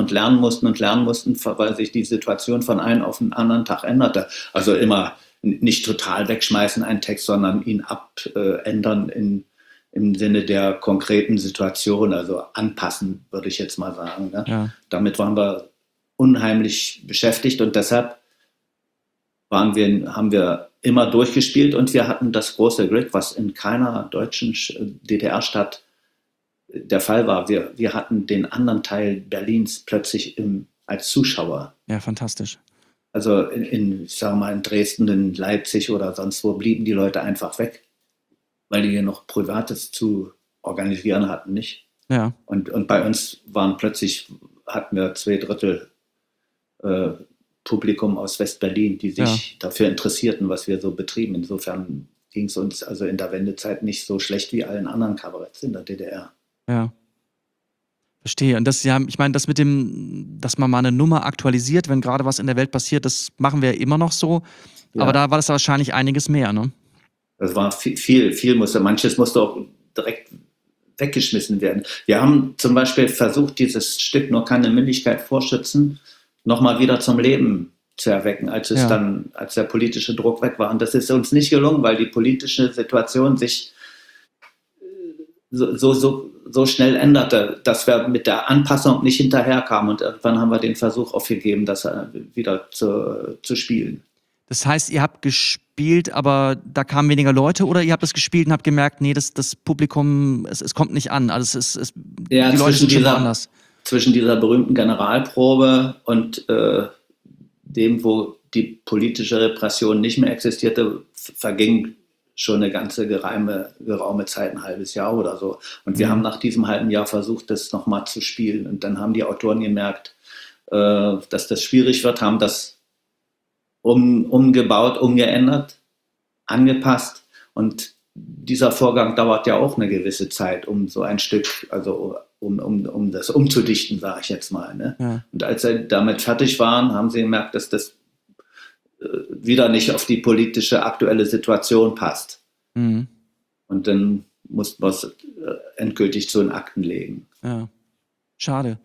D: weil sich die Situation von einem auf den anderen Tag änderte. Also immer nicht total wegschmeißen einen Text, sondern ihn abändern im Sinne der konkreten Situation, also anpassen, würde ich jetzt mal sagen. Ne? Ja. Damit waren wir unheimlich beschäftigt und deshalb haben wir immer durchgespielt und wir hatten das große Glück, was in keiner deutschen DDR-Stadt der Fall war. Wir hatten den anderen Teil Berlins plötzlich als Zuschauer.
B: Ja, fantastisch.
D: Also in Dresden, in Leipzig oder sonst wo blieben die Leute einfach weg, weil die hier noch Privates zu organisieren hatten, nicht?
B: Ja.
D: Und bei uns hatten wir 2/3 Publikum aus West-Berlin, die sich dafür interessierten, was wir so betrieben. Insofern ging es uns also in der Wendezeit nicht so schlecht wie allen anderen Kabaretts in der DDR.
B: Ja. Verstehe. Und das ja, ich meine, das mit dem, dass man mal eine Nummer aktualisiert, wenn gerade was in der Welt passiert, das machen wir ja immer noch so.
D: Ja.
B: Aber da war das wahrscheinlich einiges mehr, ne?
D: Das war manches musste auch direkt weggeschmissen werden. Wir haben zum Beispiel versucht, dieses Stück Nur keine Mündigkeit vorschützen, nochmal wieder zum Leben zu erwecken, als der politische Druck weg war. Und das ist uns nicht gelungen, weil die politische Situation sich so schnell änderte, dass wir mit der Anpassung nicht hinterherkamen. Und irgendwann haben wir den Versuch aufgegeben, das wieder zu spielen.
B: Das heißt, ihr habt gespielt, aber da kamen weniger Leute, oder ihr habt es gespielt und habt gemerkt, nee, das Publikum, es kommt nicht an. Also die Leute sind schon woanders.
D: Zwischen dieser berühmten Generalprobe und dem, wo die politische Repression nicht mehr existierte, verging schon eine ganze geraume Zeit, ein halbes Jahr oder so. Und wir haben nach diesem halben Jahr versucht, das nochmal zu spielen. Und dann haben die Autoren gemerkt, dass das schwierig wird, haben das umgebaut, umgeändert, angepasst. Und dieser Vorgang dauert ja auch eine gewisse Zeit, um so ein Stück, also um das umzudichten, sage ich jetzt mal. Ne? Ja. Und als sie damit fertig waren, haben sie gemerkt, dass das wieder nicht auf die politische aktuelle Situation passt. Mhm. Und dann mussten wir es endgültig zu den Akten legen.
B: Ja, schade.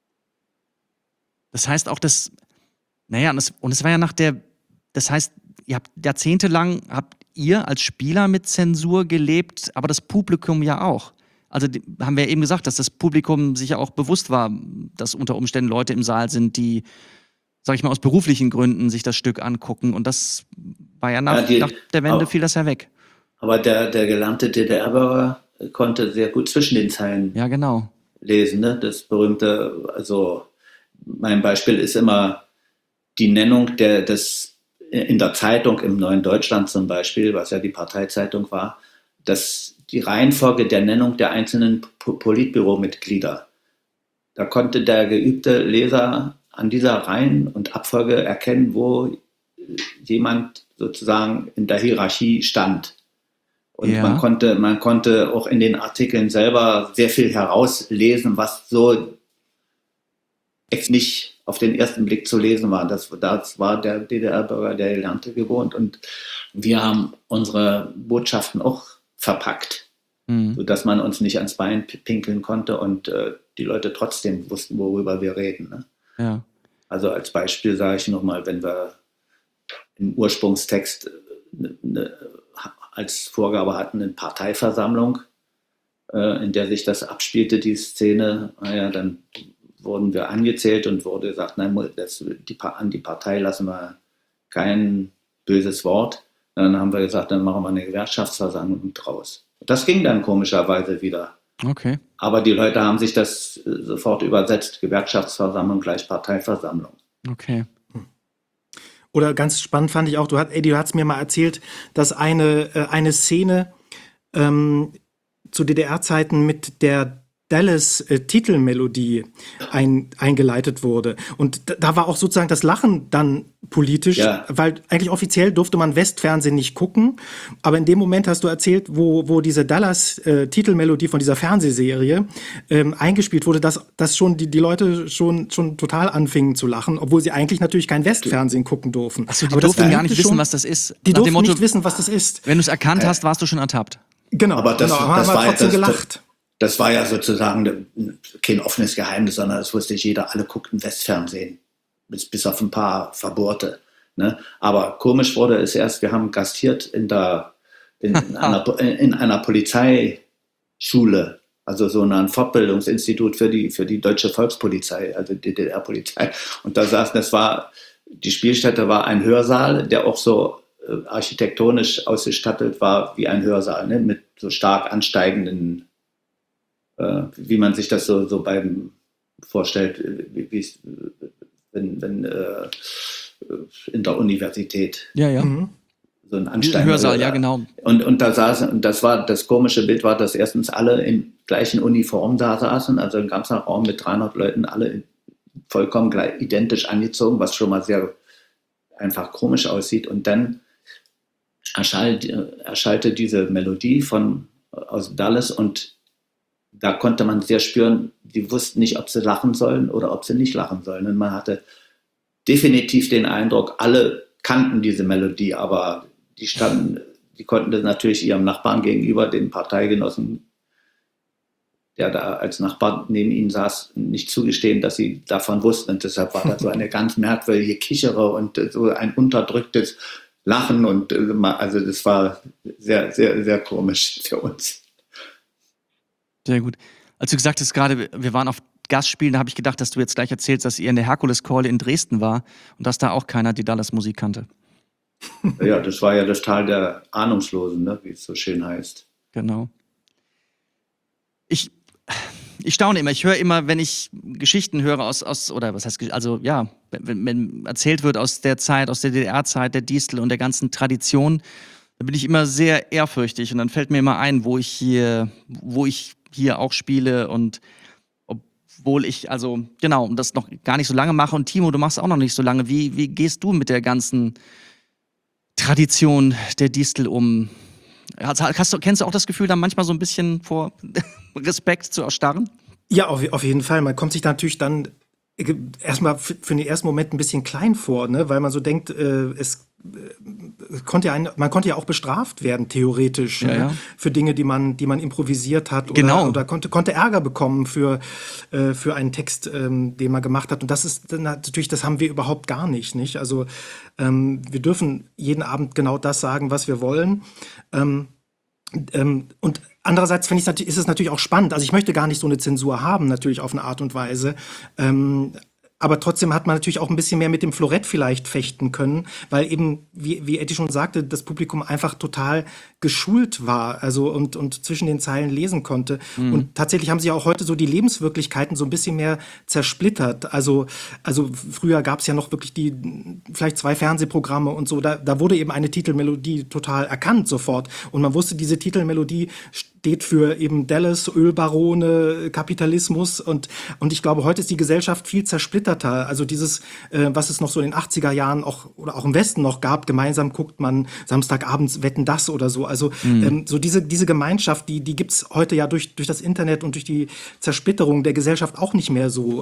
B: Das heißt auch, es war ja das heißt, ihr habt jahrzehntelang, habt ihr als Spieler mit Zensur gelebt, aber das Publikum ja auch. Also haben wir eben gesagt, dass das Publikum sich ja auch bewusst war, dass unter Umständen Leute im Saal sind, die, sag ich mal, aus beruflichen Gründen sich das Stück angucken. Und das war ja nach der Wende fiel das ja weg.
D: Aber der gelernte DDR-Bürger konnte sehr gut zwischen den Zeilen lesen. Ne? Das berühmte, also mein Beispiel ist immer die Nennung in der Zeitung, im Neuen Deutschland zum Beispiel, was ja die Parteizeitung war, dass die Reihenfolge der Nennung der einzelnen Politbüromitglieder, da konnte der geübte Leser an dieser Reihen- und Abfolge erkennen, wo jemand sozusagen in der Hierarchie stand. Und man konnte auch in den Artikeln selber sehr viel herauslesen, was so nicht auf den ersten Blick zu lesen war. Das war der DDR-Bürger, der Gelernte, gewohnt. Und wir haben unsere Botschaften auch verpackt, sodass man uns nicht ans Bein pinkeln konnte und die Leute trotzdem wussten, worüber wir reden. Ne? Ja. Also als Beispiel sage ich nochmal, wenn wir im Ursprungstext als Vorgabe hatten, eine Parteiversammlung, in der sich das abspielte, die Szene, dann wurden wir angezählt und wurde gesagt, nein, an die Partei lassen wir kein böses Wort. Dann haben wir gesagt, dann machen wir eine Gewerkschaftsversammlung draus. Das ging dann komischerweise wieder. Okay. Aber die Leute haben sich das sofort übersetzt. Gewerkschaftsversammlung gleich Parteiversammlung.
B: Okay.
C: Oder ganz spannend fand ich auch, Eddie, du hast mir mal erzählt, dass eine Szene zu DDR-Zeiten mit der Dallas-Titelmelodie eingeleitet wurde. Und da war auch sozusagen das Lachen dann politisch, weil eigentlich offiziell durfte man Westfernsehen nicht gucken. Aber in dem Moment hast du erzählt, wo diese Dallas-Titelmelodie von dieser Fernsehserie eingespielt wurde, dass schon die Leute schon total anfingen zu lachen, obwohl sie eigentlich natürlich kein Westfernsehen gucken durften.
B: Achso, die durften gar nicht wissen, was das ist.
C: Die durften nicht wissen, was das ist.
B: Wenn du es erkannt hast, warst du schon ertappt.
C: Genau, aber das haben wir trotzdem gelacht.
D: Das war ja sozusagen kein offenes Geheimnis, sondern das wusste jeder. Alle guckten Westfernsehen, bis auf ein paar Verbohrte. Ne? Aber komisch wurde es erst, wir haben gastiert in einer Polizeischule, also so ein Fortbildungsinstitut für die deutsche Volkspolizei, also die DDR-Polizei. Und die Spielstätte war ein Hörsaal, der auch so architektonisch ausgestattet war wie ein Hörsaal, ne? Mit so stark ansteigenden, wie man sich das so beim vorstellt, wenn in der Universität.
B: Ja, ja.
D: So ein ansteigender
B: Hörsaal, ja, genau.
D: Und das komische Bild war, dass erstens alle in gleichen Uniformen da saßen, also ein ganzer Raum mit 300 Leuten, alle vollkommen identisch angezogen, was schon mal sehr einfach komisch aussieht. Und dann erschallte diese Melodie aus Dallas und da konnte man sehr spüren, die wussten nicht, ob sie lachen sollen oder ob sie nicht lachen sollen. Und man hatte definitiv den Eindruck, alle kannten diese Melodie, aber die konnten das natürlich ihrem Nachbarn gegenüber, den Parteigenossen, der da als Nachbar neben ihnen saß, nicht zugestehen, dass sie davon wussten. Und deshalb war da so eine ganz merkwürdige Kichere und so ein unterdrücktes Lachen. Und also das war sehr, sehr, sehr komisch für uns.
B: Sehr gut. Als du gesagt hast gerade, wir waren auf Gastspielen, da habe ich gedacht, dass du jetzt gleich erzählst, dass ihr in der Herkuleskeule in Dresden war und dass da auch keiner die Dallas-Musik kannte.
D: Ja, das war ja das Tal der Ahnungslosen, ne, wie es so schön heißt.
B: Genau. Ich staune immer. Ich höre immer, wenn ich Geschichten höre oder was heißt, also ja, wenn erzählt wird aus der Zeit, aus der DDR-Zeit, der Distel und der ganzen Tradition, dann bin ich immer sehr ehrfürchtig und dann fällt mir immer ein, wo ich hier auch spiele und obwohl ich, also genau, das noch gar nicht so lange mache und Timo, du machst auch noch nicht so lange. Wie gehst du mit der ganzen Tradition der Distel um? Kennst du auch das Gefühl, da manchmal so ein bisschen vor Respekt zu erstarren?
C: Ja, auf jeden Fall. Man kommt sich da natürlich dann erstmal für den ersten Moment ein bisschen klein vor, ne? Weil man so denkt, man konnte ja auch bestraft werden, theoretisch,
B: Ja,
C: ne?
B: ja.
C: Für Dinge, die man improvisiert hat
B: Genau.
C: oder konnte Ärger bekommen für einen Text, den man gemacht hat. Und das ist dann natürlich, das haben wir überhaupt gar nicht? Also wir dürfen jeden Abend genau das sagen, was wir wollen. Und andererseits ist es natürlich auch spannend. Also ich möchte gar nicht so eine Zensur haben, natürlich auf eine Art und Weise. Aber trotzdem hat man natürlich auch ein bisschen mehr mit dem Florett vielleicht fechten können, weil eben, wie Eddie schon sagte, das Publikum einfach total geschult war, also und zwischen den Zeilen lesen konnte. Und tatsächlich haben sich auch heute so die Lebenswirklichkeiten so ein bisschen mehr zersplittert. Also früher gab es ja noch wirklich vielleicht 2 Fernsehprogramme und so, da wurde eben eine Titelmelodie total erkannt sofort. Und man wusste, diese Titelmelodie steht für eben Dallas, Ölbarone, Kapitalismus und ich glaube, heute ist die Gesellschaft viel zersplitterter. Also dieses, was es noch so in den 80er Jahren oder auch im Westen noch gab, gemeinsam guckt man Samstagabends Wetten, das oder so. Also so diese Gemeinschaft, die gibt's heute ja durch das Internet und durch die Zersplitterung der Gesellschaft auch nicht mehr so.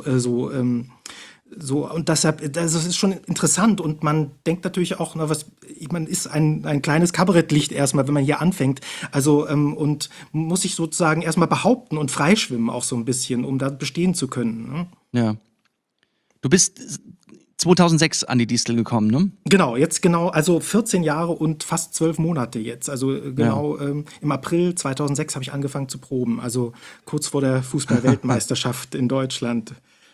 C: Und deshalb, das ist schon interessant und man denkt natürlich auch, man ist ein kleines Kabarettlicht erstmal, wenn man hier anfängt. Also, und muss sich sozusagen erstmal behaupten und freischwimmen auch so ein bisschen, um da bestehen zu können. Ne?
B: Ja. Du bist 2006 an die Distel gekommen, ne?
C: Genau, also 14 Jahre und fast 12 Monate jetzt. Also im April 2006 habe ich angefangen zu proben, also kurz vor der Fußball-Weltmeisterschaft in Deutschland.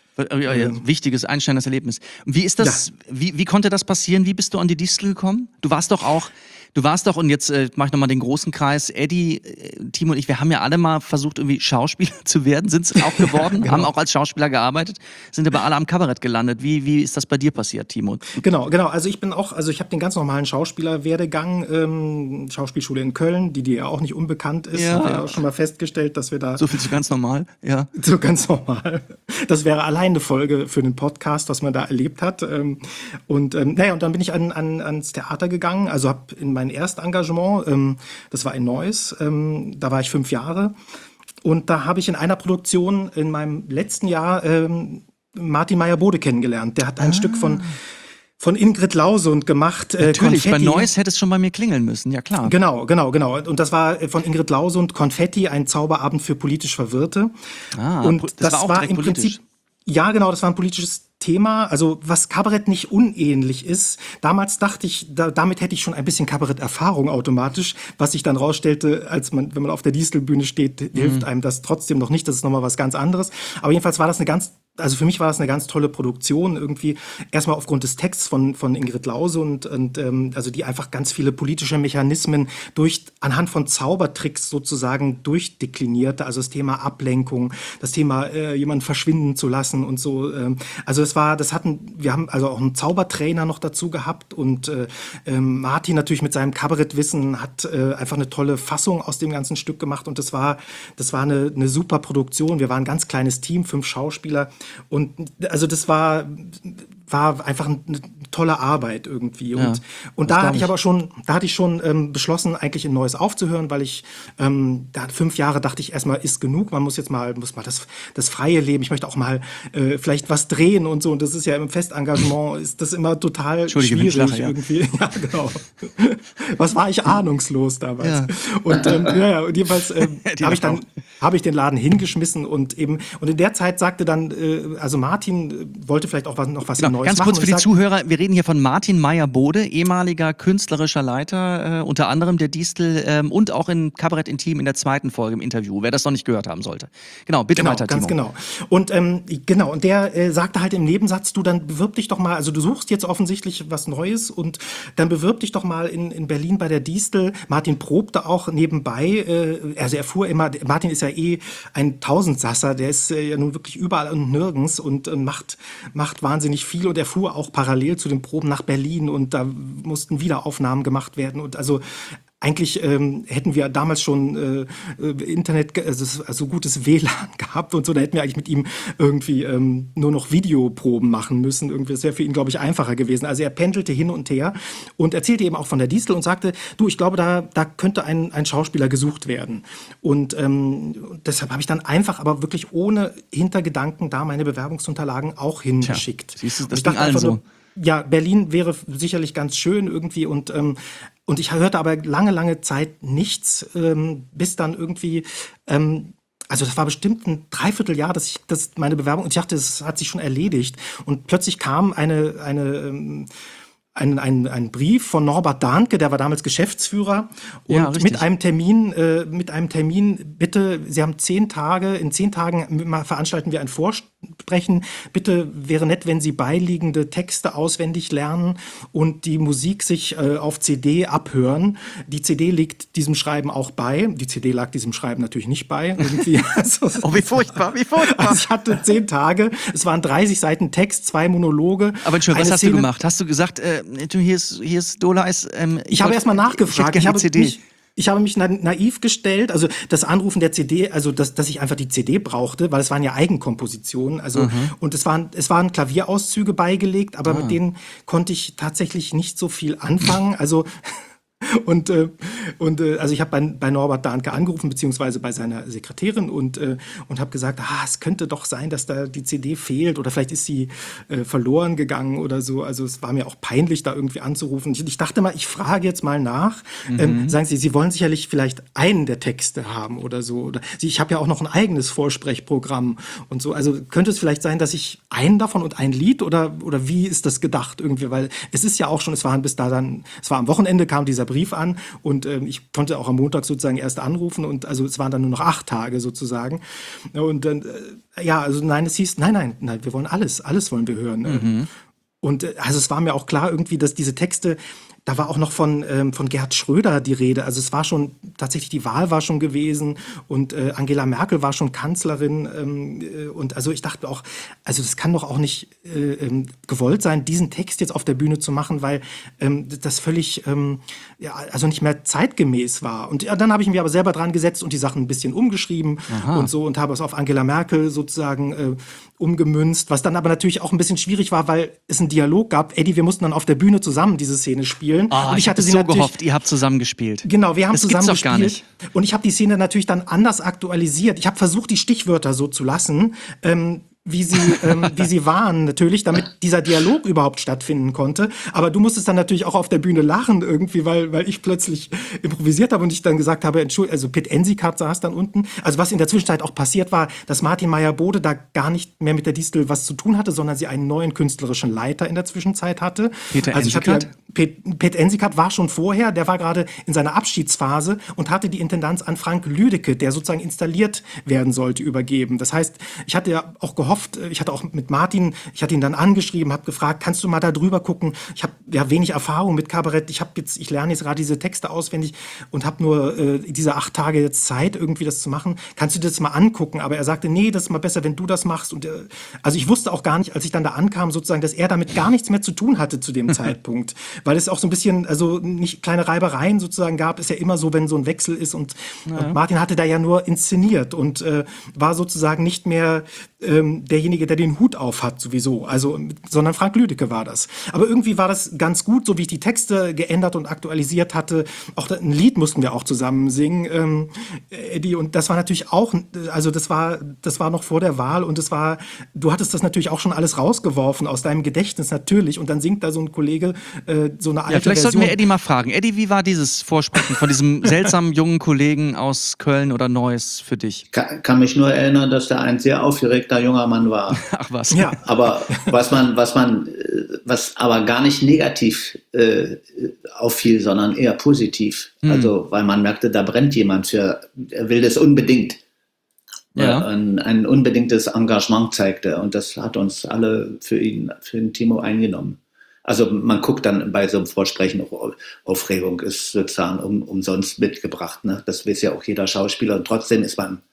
B: Ja, wichtiges, einschneidendes Erlebnis. Und wie ist das,
C: Ja.
B: wie konnte das passieren? Wie bist du an die Distel gekommen? Du warst doch, und jetzt mache ich nochmal den großen Kreis, Eddie, Timo und ich, wir haben ja alle mal versucht, irgendwie Schauspieler zu werden, sind es auch geworden,
C: Genau.
B: haben auch als Schauspieler gearbeitet, sind aber alle am Kabarett gelandet. Wie ist das bei dir passiert, Timo?
C: Genau. Also ich habe den ganz normalen Schauspielerwerdegang, Schauspielschule in Köln, die dir ja auch nicht unbekannt ist.
B: Ja.
C: Haben wir ja auch schon mal festgestellt, dass wir da
B: So viel zu ganz normal, ja.
C: so ganz normal. Das wäre allein eine Folge für den Podcast, was man da erlebt hat. Und dann bin ich ans Theater gegangen, also habe in mein Erstengagement, das war in Neuss, da war ich 5 Jahre. Und da habe ich in einer Produktion in meinem letzten Jahr Martin Meyer-Bode kennengelernt. Der hat ein Stück von Ingrid Lausund gemacht.
B: Natürlich, bei
C: Konfetti.
B: Neuss hätte es schon bei mir klingeln müssen, ja klar.
C: Genau. Und das war von Ingrid Lausund, Konfetti, ein Zauberabend für politisch Verwirrte. Und
B: das war auch direkt
C: im
B: politisch.
C: Prinzip, ja genau, das war ein politisches Thema, also was Kabarett nicht unähnlich ist. Damals dachte ich, damit hätte ich schon ein bisschen Kabaretterfahrung automatisch, was sich dann rausstellte, wenn man auf der Distelbühne steht, hilft einem das trotzdem noch nicht, das ist nochmal was ganz anderes. Aber jedenfalls war das also für mich war das eine ganz tolle Produktion, irgendwie erstmal aufgrund des Texts von Ingrid Lausund und also die einfach ganz viele politische Mechanismen anhand von Zaubertricks sozusagen durchdeklinierte, also das Thema Ablenkung, das Thema jemanden verschwinden zu lassen und so. Also wir haben also auch einen Zaubertrainer noch dazu gehabt und Martin natürlich mit seinem Kabarettwissen hat einfach eine tolle Fassung aus dem ganzen Stück gemacht und das war eine super Produktion. Wir waren ein ganz kleines Team, 5 Schauspieler und also das war einfach eine tolle Arbeit irgendwie.
B: Ja,
C: Und
B: das
C: da
B: glaub
C: hatte ich
B: ich.
C: aber schon beschlossen, eigentlich ein Neues aufzuhören, weil ich da 5 Jahre dachte ich erstmal, ist genug. Man muss muss mal das freie Leben. Ich möchte auch mal vielleicht was drehen und so. Und das ist ja im Festengagement ist das immer total
B: Entschuldige, wenn ich
C: schwierig
B: lache, ja.
C: irgendwie. Ja, genau. Was war ich ahnungslos damals?
B: Ja.
C: Und und jedenfalls habe ich den Laden hingeschmissen und in der Zeit sagte dann, also Martin wollte vielleicht auch noch was
B: Genau,
C: Neues
B: ganz
C: machen.
B: kurz
C: Und
B: für die
C: ich sag,
B: Zuhörer, wir reden hier von Martin Meyer-Bode, ehemaliger künstlerischer Leiter, unter anderem der Distel und auch in Kabarett Intim in der 2. Folge im Interview, wer das noch nicht gehört haben sollte. Genau, bitte weiter,
C: ganz
B: Timo.
C: genau. Und der sagte halt im Nebensatz, du, dann bewirb dich doch mal, also du suchst jetzt offensichtlich was Neues und dann bewirb dich doch mal in Berlin bei der Distel. Martin probte auch nebenbei, also er fuhr immer, Martin ist ja eh ein Tausendsasser, der ist ja nun wirklich überall und nirgends und macht wahnsinnig viel und er fuhr auch parallel zu den Proben nach Berlin und da mussten Wiederaufnahmen gemacht werden und also eigentlich hätten wir damals schon Internet, also gutes WLAN gehabt und so, da hätten wir eigentlich mit ihm irgendwie nur noch Videoproben machen müssen. Irgendwie, das wäre für ihn, glaube ich, einfacher gewesen. Also er pendelte hin und her und erzählte eben auch von der Distel und sagte, du, ich glaube, da könnte ein Schauspieler gesucht werden. Und deshalb habe ich dann einfach, aber wirklich ohne Hintergedanken da meine Bewerbungsunterlagen auch hingeschickt.
B: Siehst du,
C: Und
B: das
C: ich
B: ging
C: dachte
B: allen
C: einfach
B: so.
C: nur, ja, Berlin wäre sicherlich ganz schön irgendwie und ich hörte aber lange Zeit nichts, bis dann irgendwie, also das war bestimmt ein Dreivierteljahr, dass meine Bewerbung, und ich dachte, das hat sich schon erledigt. Und plötzlich kam ein Brief von Norbert Dahnke, der war damals Geschäftsführer und
B: Ja, richtig.
C: mit einem Termin, bitte, Sie haben 10 Tage, in 10 Tagen veranstalten wir ein Vorsprechen, bitte wäre nett, wenn Sie beiliegende Texte auswendig lernen und die Musik sich auf CD abhören. Die CD liegt diesem Schreiben auch bei, die CD lag diesem Schreiben natürlich nicht bei. Irgendwie.
B: Oh, wie furchtbar, wie furchtbar.
C: Also ich hatte 10 Tage, es waren 30 Seiten Text, 2 Monologe.
B: Aber Entschuldigung, was
C: eine
B: hast du
C: Szene-
B: gemacht? Hast du gesagt, hier ist Dola,
C: Ich habe erst mal nachgefragt.
B: Ich hätte gerne die CD.
C: Ich habe mich naiv gestellt, also das Anrufen der CD, also dass ich einfach die CD brauchte, weil es waren ja Eigenkompositionen, also und es waren Klavierauszüge beigelegt, aber mit denen konnte ich tatsächlich nicht so viel anfangen, also also ich habe bei Norbert Dahnke angerufen, beziehungsweise bei seiner Sekretärin und habe gesagt, es könnte doch sein, dass da die CD fehlt oder vielleicht ist sie verloren gegangen oder so. Also es war mir auch peinlich, da irgendwie anzurufen. Ich dachte mal, ich frage jetzt mal nach. Sagen Sie wollen sicherlich vielleicht einen der Texte haben oder so. Oder ich habe ja auch noch ein eigenes Vorsprechprogramm und so. Also könnte es vielleicht sein, dass ich einen davon und ein Lied oder wie ist das gedacht irgendwie? Weil es ist ja auch schon, es war am Wochenende kam dieser Brief an und ich konnte auch am Montag sozusagen erst anrufen und also es waren dann nur noch 8 Tage sozusagen und dann also nein, es hieß nein, wir wollen alles wollen wir hören. Und also es war mir auch klar irgendwie, dass diese Texte, da war auch noch von Gerhard Schröder die Rede. Also es war schon, tatsächlich die Wahl war schon gewesen und Angela Merkel war schon Kanzlerin. Und also ich dachte auch, also das kann doch auch nicht gewollt sein, diesen Text jetzt auf der Bühne zu machen, weil das völlig, also nicht mehr zeitgemäß war. Und dann habe ich mich aber selber dran gesetzt und die Sachen ein bisschen umgeschrieben und so und habe es auf Angela Merkel sozusagen umgemünzt, was dann aber natürlich auch ein bisschen schwierig war, weil es einen Dialog gab. Eddie, wir mussten dann auf der Bühne zusammen diese Szene spielen.
B: Und ich hatte so gehofft, ihr habt zusammen gespielt.
C: Genau, wir haben
B: das
C: zusammen
B: gibt's doch gar
C: gespielt.
B: nicht.
C: Und ich habe die Szene natürlich dann anders aktualisiert. Ich habe versucht, die Stichwörter so zu lassen, wie sie waren, natürlich, damit dieser Dialog überhaupt stattfinden konnte. Aber du musstest dann natürlich auch auf der Bühne lachen irgendwie, weil ich plötzlich improvisiert habe und ich dann gesagt habe, also Pitt Ensikat saß dann unten. Also was in der Zwischenzeit auch passiert war, dass Martin Meyer-Bode da gar nicht mehr mit der Distel was zu tun hatte, sondern sie einen neuen künstlerischen Leiter in der Zwischenzeit hatte.
B: Peter
C: also
B: Ensikat?
C: Pitt Ensikat war schon vorher, der war gerade in seiner Abschiedsphase und hatte die Intendanz an Frank Lüdecke, der sozusagen installiert werden sollte, übergeben. Das heißt, ich hatte ja auch gehofft, ich hatte auch mit Martin, ich hatte ihn dann angeschrieben, habe gefragt, kannst du mal da drüber gucken? Ich habe ja wenig Erfahrung mit Kabarett, ich lerne jetzt gerade diese Texte auswendig und habe nur diese 8 Tage jetzt Zeit, irgendwie das zu machen. Kannst du dir das mal angucken? Aber er sagte, nee, das ist mal besser, wenn du das machst. Und also ich wusste auch gar nicht, als ich dann da ankam, sozusagen, dass er damit gar nichts mehr zu tun hatte zu dem Zeitpunkt. Weil es auch so ein bisschen, also nicht kleine Reibereien sozusagen gab, ist ja immer so, wenn so ein Wechsel ist und Martin hatte da ja nur inszeniert und war sozusagen nicht mehr derjenige, der den Hut auf hat sowieso, also, sondern Frank Lüdecke war das. Aber irgendwie war das ganz gut, so wie ich die Texte geändert und aktualisiert hatte. Auch ein Lied mussten wir auch zusammen singen, Eddie, und das war natürlich auch, also das war noch vor der Wahl und du hattest das natürlich auch schon alles rausgeworfen aus deinem Gedächtnis natürlich und dann singt da so ein Kollege so eine alte
B: Ja, vielleicht sollten
C: Version.
B: wir Eddie mal fragen. Eddie, wie war dieses Vorsprechen von diesem seltsamen jungen Kollegen aus Köln oder Neuss für dich?
D: Kann mich nur erinnern, dass der ein sehr aufgeregter junger Mann war.
B: Ach was.
C: Ja.
D: Aber was aber gar nicht negativ auffiel, sondern eher positiv. Also, weil man merkte, da brennt jemand für, er will das unbedingt.
B: Ja.
D: Ein unbedingtes Engagement zeigte. Und das hat uns alle für den Timo eingenommen. Also man guckt dann bei so einem Vorsprechen, Aufregung ist sozusagen umsonst mitgebracht. Ne? Das weiß ja auch jeder Schauspieler. Und trotzdem ist man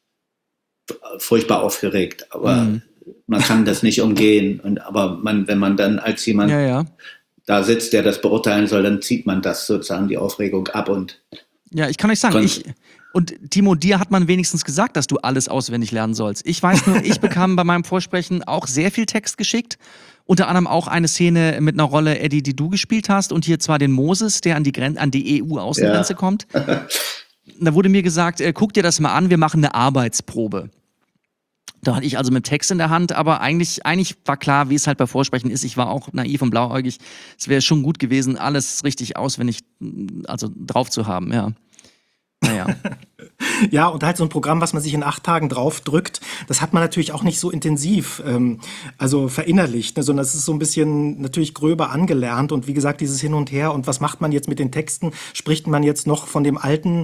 D: furchtbar aufgeregt. Aber man kann das nicht umgehen. Aber wenn man dann als jemand da sitzt, der das beurteilen soll, dann zieht man das sozusagen die Aufregung ab. Und
B: ja, ich kann euch sagen, und Timo, dir hat man wenigstens gesagt, dass du alles auswendig lernen sollst. Ich weiß nur, ich bekam bei meinem Vorsprechen auch sehr viel Text geschickt. Unter anderem auch eine Szene mit einer Rolle, Eddie, die du gespielt hast. Und hier zwar den Moses, der an die EU-Außengrenze kommt. Da wurde mir gesagt, guck dir das mal an, wir machen eine Arbeitsprobe. Da hatte ich also mit Text in der Hand, aber eigentlich war klar, wie es halt bei Vorsprechen ist. Ich war auch naiv und blauäugig. Es wäre schon gut gewesen, alles richtig auswendig drauf zu haben, ja. Naja.
C: Ja, und halt so ein Programm, was man sich in 8 Tagen draufdrückt, das hat man natürlich auch nicht so intensiv verinnerlicht, ne, sondern es ist so ein bisschen natürlich gröber angelernt und wie gesagt, dieses Hin und Her und was macht man jetzt mit den Texten? Spricht man jetzt noch von dem alten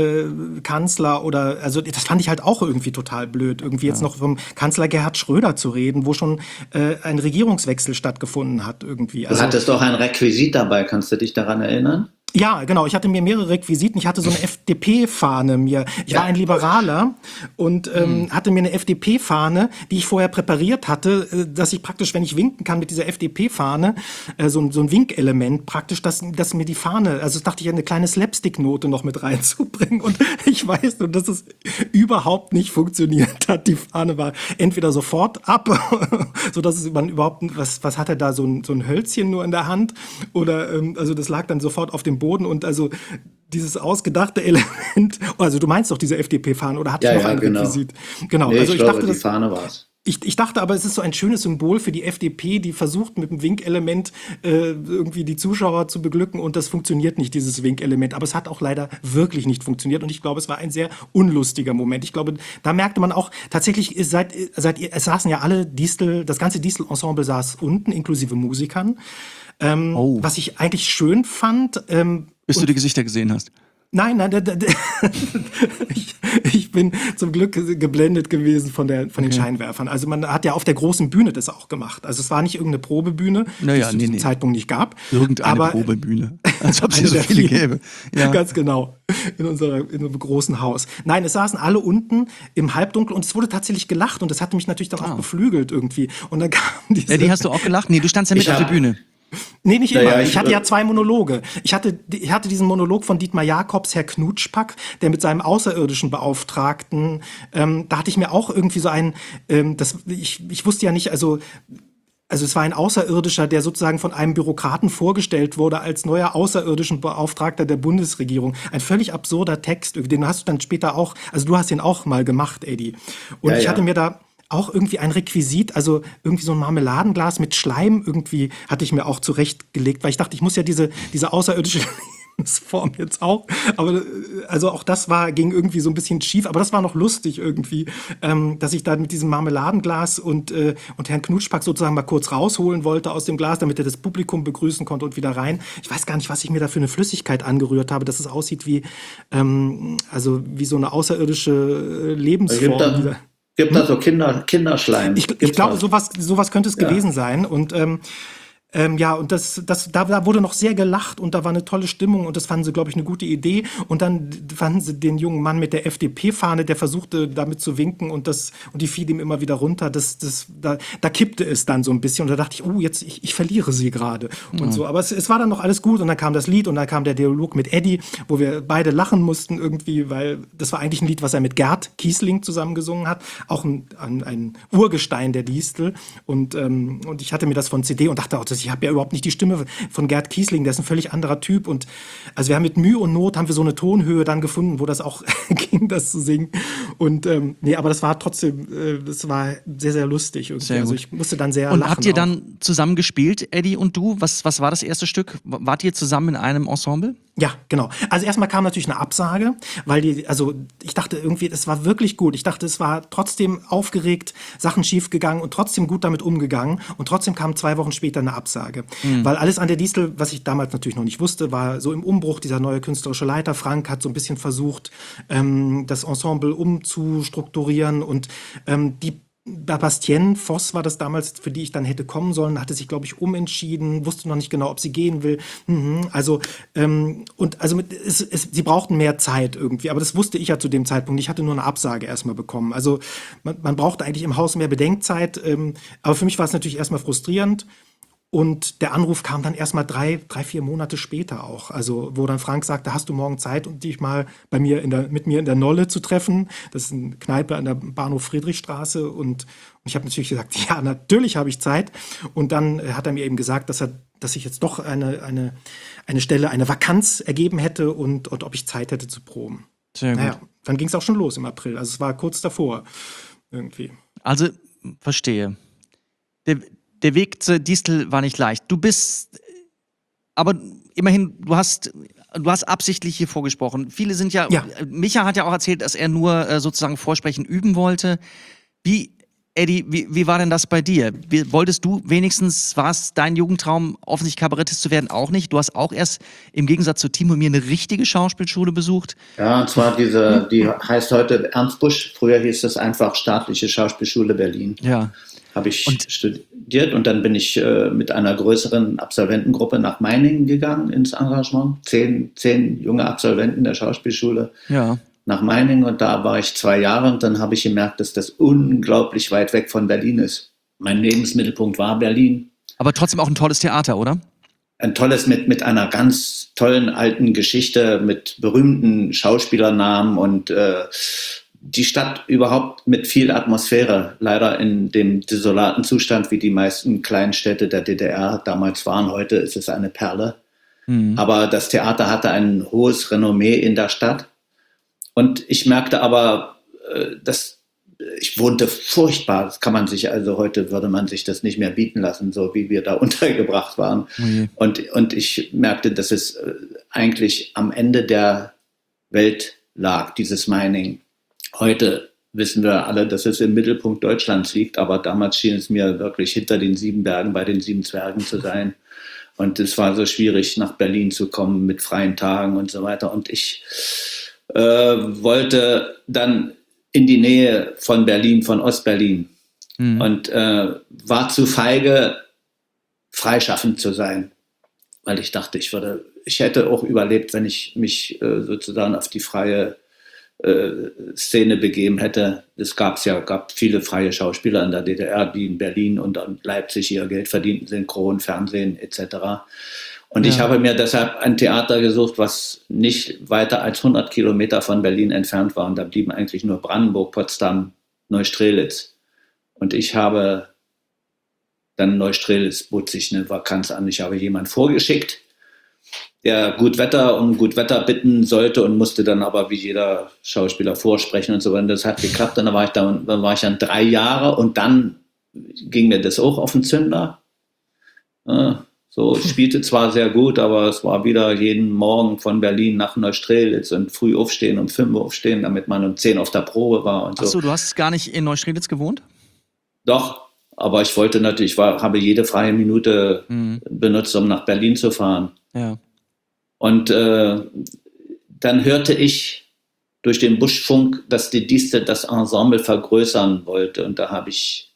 C: Kanzler oder, also das fand ich halt auch irgendwie total blöd, irgendwie jetzt noch vom Kanzler Gerhard Schröder zu reden, wo schon ein Regierungswechsel stattgefunden hat irgendwie.
D: Du hattest doch ein Requisit dabei, kannst du dich daran erinnern?
C: Ja, genau. Ich hatte mir mehrere Requisiten. Ich hatte so eine FDP-Fahne mir. Ich war ein Liberaler und hatte mir eine FDP-Fahne, die ich vorher präpariert hatte, dass ich praktisch, wenn ich winken kann mit dieser FDP-Fahne, so ein Winkelement praktisch, dass mir die Fahne, also dachte ich, eine kleine Slapstick-Note noch mit reinzubringen. Und ich weiß nur, dass es überhaupt nicht funktioniert hat. Die Fahne war entweder sofort ab, so dass man überhaupt, was hat er da, so ein Hölzchen nur in der Hand? Oder, also das lag dann sofort auf dem Boden und also dieses ausgedachte Element, also du meinst doch diese FDP-Fahne oder hatte ich noch ein Requisit? Genau,
D: nee,
C: also
D: ich glaube, die Fahne war es.
C: Ich dachte aber, es ist so ein schönes Symbol für die FDP, die versucht mit dem Winkelement irgendwie die Zuschauer zu beglücken und das funktioniert nicht, dieses Winkelement. Aber es hat auch leider wirklich nicht funktioniert und ich glaube, es war ein sehr unlustiger Moment. Ich glaube, da merkte man auch, tatsächlich es saßen ja alle das ganze Distel-Ensemble saß unten, inklusive Musikern. Was ich eigentlich schön fand.
B: Bis du die Gesichter gesehen hast.
C: Nein, ich bin zum Glück geblendet gewesen von den Scheinwerfern. Also man hat ja auf der großen Bühne das auch gemacht. Also es war nicht irgendeine Probebühne, die es zu diesem Zeitpunkt nicht gab.
B: Irgendeine Probebühne. Als ob es hier so viele gäbe.
C: Ja. Ganz genau. In einem großen Haus. Nein, es saßen alle unten im Halbdunkel und es wurde tatsächlich gelacht und das hatte mich natürlich dann auch beflügelt irgendwie. Und dann kam diese...
B: Die hast du auch gelacht? Nee, du standst ja mit auf der Bühne.
C: Nee, nicht immer. Ich hatte ja 2 Monologe. Ich hatte diesen Monolog von Dietmar Jakobs, Herr Knutschpack, der mit seinem außerirdischen Beauftragten, da hatte ich mir auch irgendwie so ich wusste ja nicht, also es war ein Außerirdischer, der sozusagen von einem Bürokraten vorgestellt wurde als neuer außerirdischen Beauftragter der Bundesregierung. Ein völlig absurder Text, den hast du dann später auch, also du hast den auch mal gemacht, Eddie. Und ich hatte mir da auch irgendwie ein Requisit, also irgendwie so ein Marmeladenglas mit Schleim irgendwie hatte ich mir auch zurechtgelegt, weil ich dachte, ich muss ja diese außerirdische Lebensform jetzt auch, aber also auch das ging irgendwie so ein bisschen schief, aber das war noch lustig irgendwie, dass ich da mit diesem Marmeladenglas und Herrn Knutschpack sozusagen mal kurz rausholen wollte aus dem Glas, damit er das Publikum begrüßen konnte und wieder rein. Ich weiß gar nicht, was ich mir da für eine Flüssigkeit angerührt habe, dass es aussieht wie so eine außerirdische Lebensform.
D: Gibt da so Kinderschleim?
C: Ich glaube, sowas könnte es gewesen sein. Und Ja, und da wurde noch sehr gelacht und da war eine tolle Stimmung und das fanden sie, glaube ich, eine gute Idee. Und dann fanden sie den jungen Mann mit der FDP-Fahne, der versuchte damit zu winken und die fiel ihm immer wieder runter. Da kippte es dann so ein bisschen und da dachte ich, oh, jetzt, ich verliere sie gerade und so. Aber es war dann noch alles gut und dann kam das Lied und dann kam der Dialog mit Eddie, wo wir beide lachen mussten irgendwie, weil das war eigentlich ein Lied, was er mit Gerd Kiesling zusammen gesungen hat. Auch ein Urgestein der Distel. Und ich hatte mir das von CD und dachte auch, ich habe ja überhaupt nicht die Stimme von Gerd Kiesling, der ist ein völlig anderer Typ. Und also wir haben mit Mühe und Not haben wir so eine Tonhöhe dann gefunden, wo das auch ging, das zu singen. Und nee, aber das war trotzdem, das war sehr, sehr lustig. Irgendwie.
B: Sehr
C: also
B: gut.
C: ich musste dann sehr
B: Und
C: lachen.
B: habt ihr
C: auch.
B: dann zusammen gespielt, Eddie und du? Was war das erste Stück? Wart ihr zusammen in einem Ensemble?
C: Ja, genau. Also erstmal kam natürlich eine Absage, weil ich dachte irgendwie, es war wirklich gut. Ich dachte, es war trotzdem aufgeregt, Sachen schief gegangen und trotzdem gut damit umgegangen. Und trotzdem kam 2 Wochen später eine Absage. Weil alles an der Distel, was ich damals natürlich noch nicht wusste, war so im Umbruch, dieser neue künstlerische Leiter. Frank hat so ein bisschen versucht, das Ensemble umzustrukturieren und Bastienne Voss war das damals, für die ich dann hätte kommen sollen, hatte sich, glaube ich, umentschieden, wusste noch nicht genau, ob sie gehen will. Sie brauchten mehr Zeit irgendwie, aber das wusste ich ja zu dem Zeitpunkt. Ich hatte nur eine Absage erstmal bekommen. Also man brauchte eigentlich im Haus mehr Bedenkzeit, aber für mich war es natürlich erstmal frustrierend. Und der Anruf kam dann erst mal 3-4 Monate später auch. Also, wo dann Frank sagte, hast du morgen Zeit, um dich mal mit mir in der Nolle zu treffen? Das ist eine Kneipe an der Bahnhof Friedrichstraße. Und ich habe natürlich gesagt, ja, natürlich habe ich Zeit. Und dann hat er mir eben gesagt, dass sich jetzt doch eine Stelle, eine Vakanz ergeben hätte und ob ich Zeit hätte zu proben.
B: Sehr gut.
C: Naja, dann ging es auch schon los im April. Also es war kurz davor irgendwie.
B: Also, verstehe. Der Weg zur Distel war nicht leicht. Du bist, aber immerhin, du hast absichtlich hier vorgesprochen. Viele sind ja. Micha hat ja auch erzählt, dass er nur sozusagen Vorsprechen üben wollte. Eddie, wie war denn das bei dir? Wolltest du wenigstens, war es dein Jugendtraum, offensichtlich Kabarettist zu werden, auch nicht? Du hast auch erst im Gegensatz zu Timo und mir eine richtige Schauspielschule besucht.
D: Ja, und zwar die heißt heute Ernst Busch. Früher hieß es einfach Staatliche Schauspielschule Berlin.
B: Ja.
D: Habe ich studiert und dann bin ich mit einer größeren Absolventengruppe nach Meiningen gegangen ins Engagement. 10 junge Absolventen der Schauspielschule nach Meiningen und da war ich 2 Jahre und dann habe ich gemerkt, dass das unglaublich weit weg von Berlin ist. Mein Lebensmittelpunkt war Berlin.
B: Aber trotzdem auch ein tolles Theater, oder?
D: Ein tolles mit einer ganz tollen alten Geschichte, mit berühmten Schauspielernamen und die Stadt überhaupt mit viel Atmosphäre, leider in dem desolaten Zustand, wie die meisten kleinen Städte der DDR damals waren. Heute ist es eine Perle. Aber das Theater hatte ein hohes Renommee in der Stadt. Und ich merkte aber, dass ich wohnte furchtbar. Das kann man sich, also heute würde man sich das nicht mehr bieten lassen, so wie wir da untergebracht waren. Und ich merkte, dass es eigentlich am Ende der Welt lag, dieses Meiningen. Heute wissen wir alle, dass es im Mittelpunkt Deutschlands liegt, aber damals schien es mir wirklich hinter den 7 Bergen bei den 7 Zwergen zu sein. Und es war so schwierig, nach Berlin zu kommen mit freien Tagen und so weiter. Und ich wollte dann in die Nähe von Berlin, von Ostberlin. Und war zu feige, freischaffend zu sein. Weil ich dachte, ich hätte auch überlebt, wenn ich mich sozusagen auf die freie Szene begeben hätte. Es gab viele freie Schauspieler in der DDR, die in Berlin und in Leipzig ihr Geld verdienten, Synchron, Fernsehen etc. Und ich habe mir deshalb ein Theater gesucht, was nicht weiter als 100 Kilometer von Berlin entfernt war. Und da blieben eigentlich nur Brandenburg, Potsdam, Neustrelitz. Und ich habe dann Neustrelitz, bot sich eine Vakanz an. Ich habe jemanden vorgeschickt, der um gut Wetter bitten sollte und musste dann aber wie jeder Schauspieler vorsprechen und so. Und das hat geklappt. Dann war ich dann 3 Jahre und dann ging mir das auch auf den Zünder. So, spielte zwar sehr gut, aber es war wieder jeden Morgen von Berlin nach Neustrelitz und früh aufstehen, um 5 Uhr aufstehen, damit man um 10 auf der Probe war und so.
B: Achso, du hast gar nicht in Neustrelitz gewohnt?
D: Doch, aber ich wollte natürlich, habe jede freie Minute benutzt, um nach Berlin zu fahren.
B: Ja.
D: Und dann hörte ich durch den Buschfunk, dass die Distel das Ensemble vergrößern wollte. Und da habe ich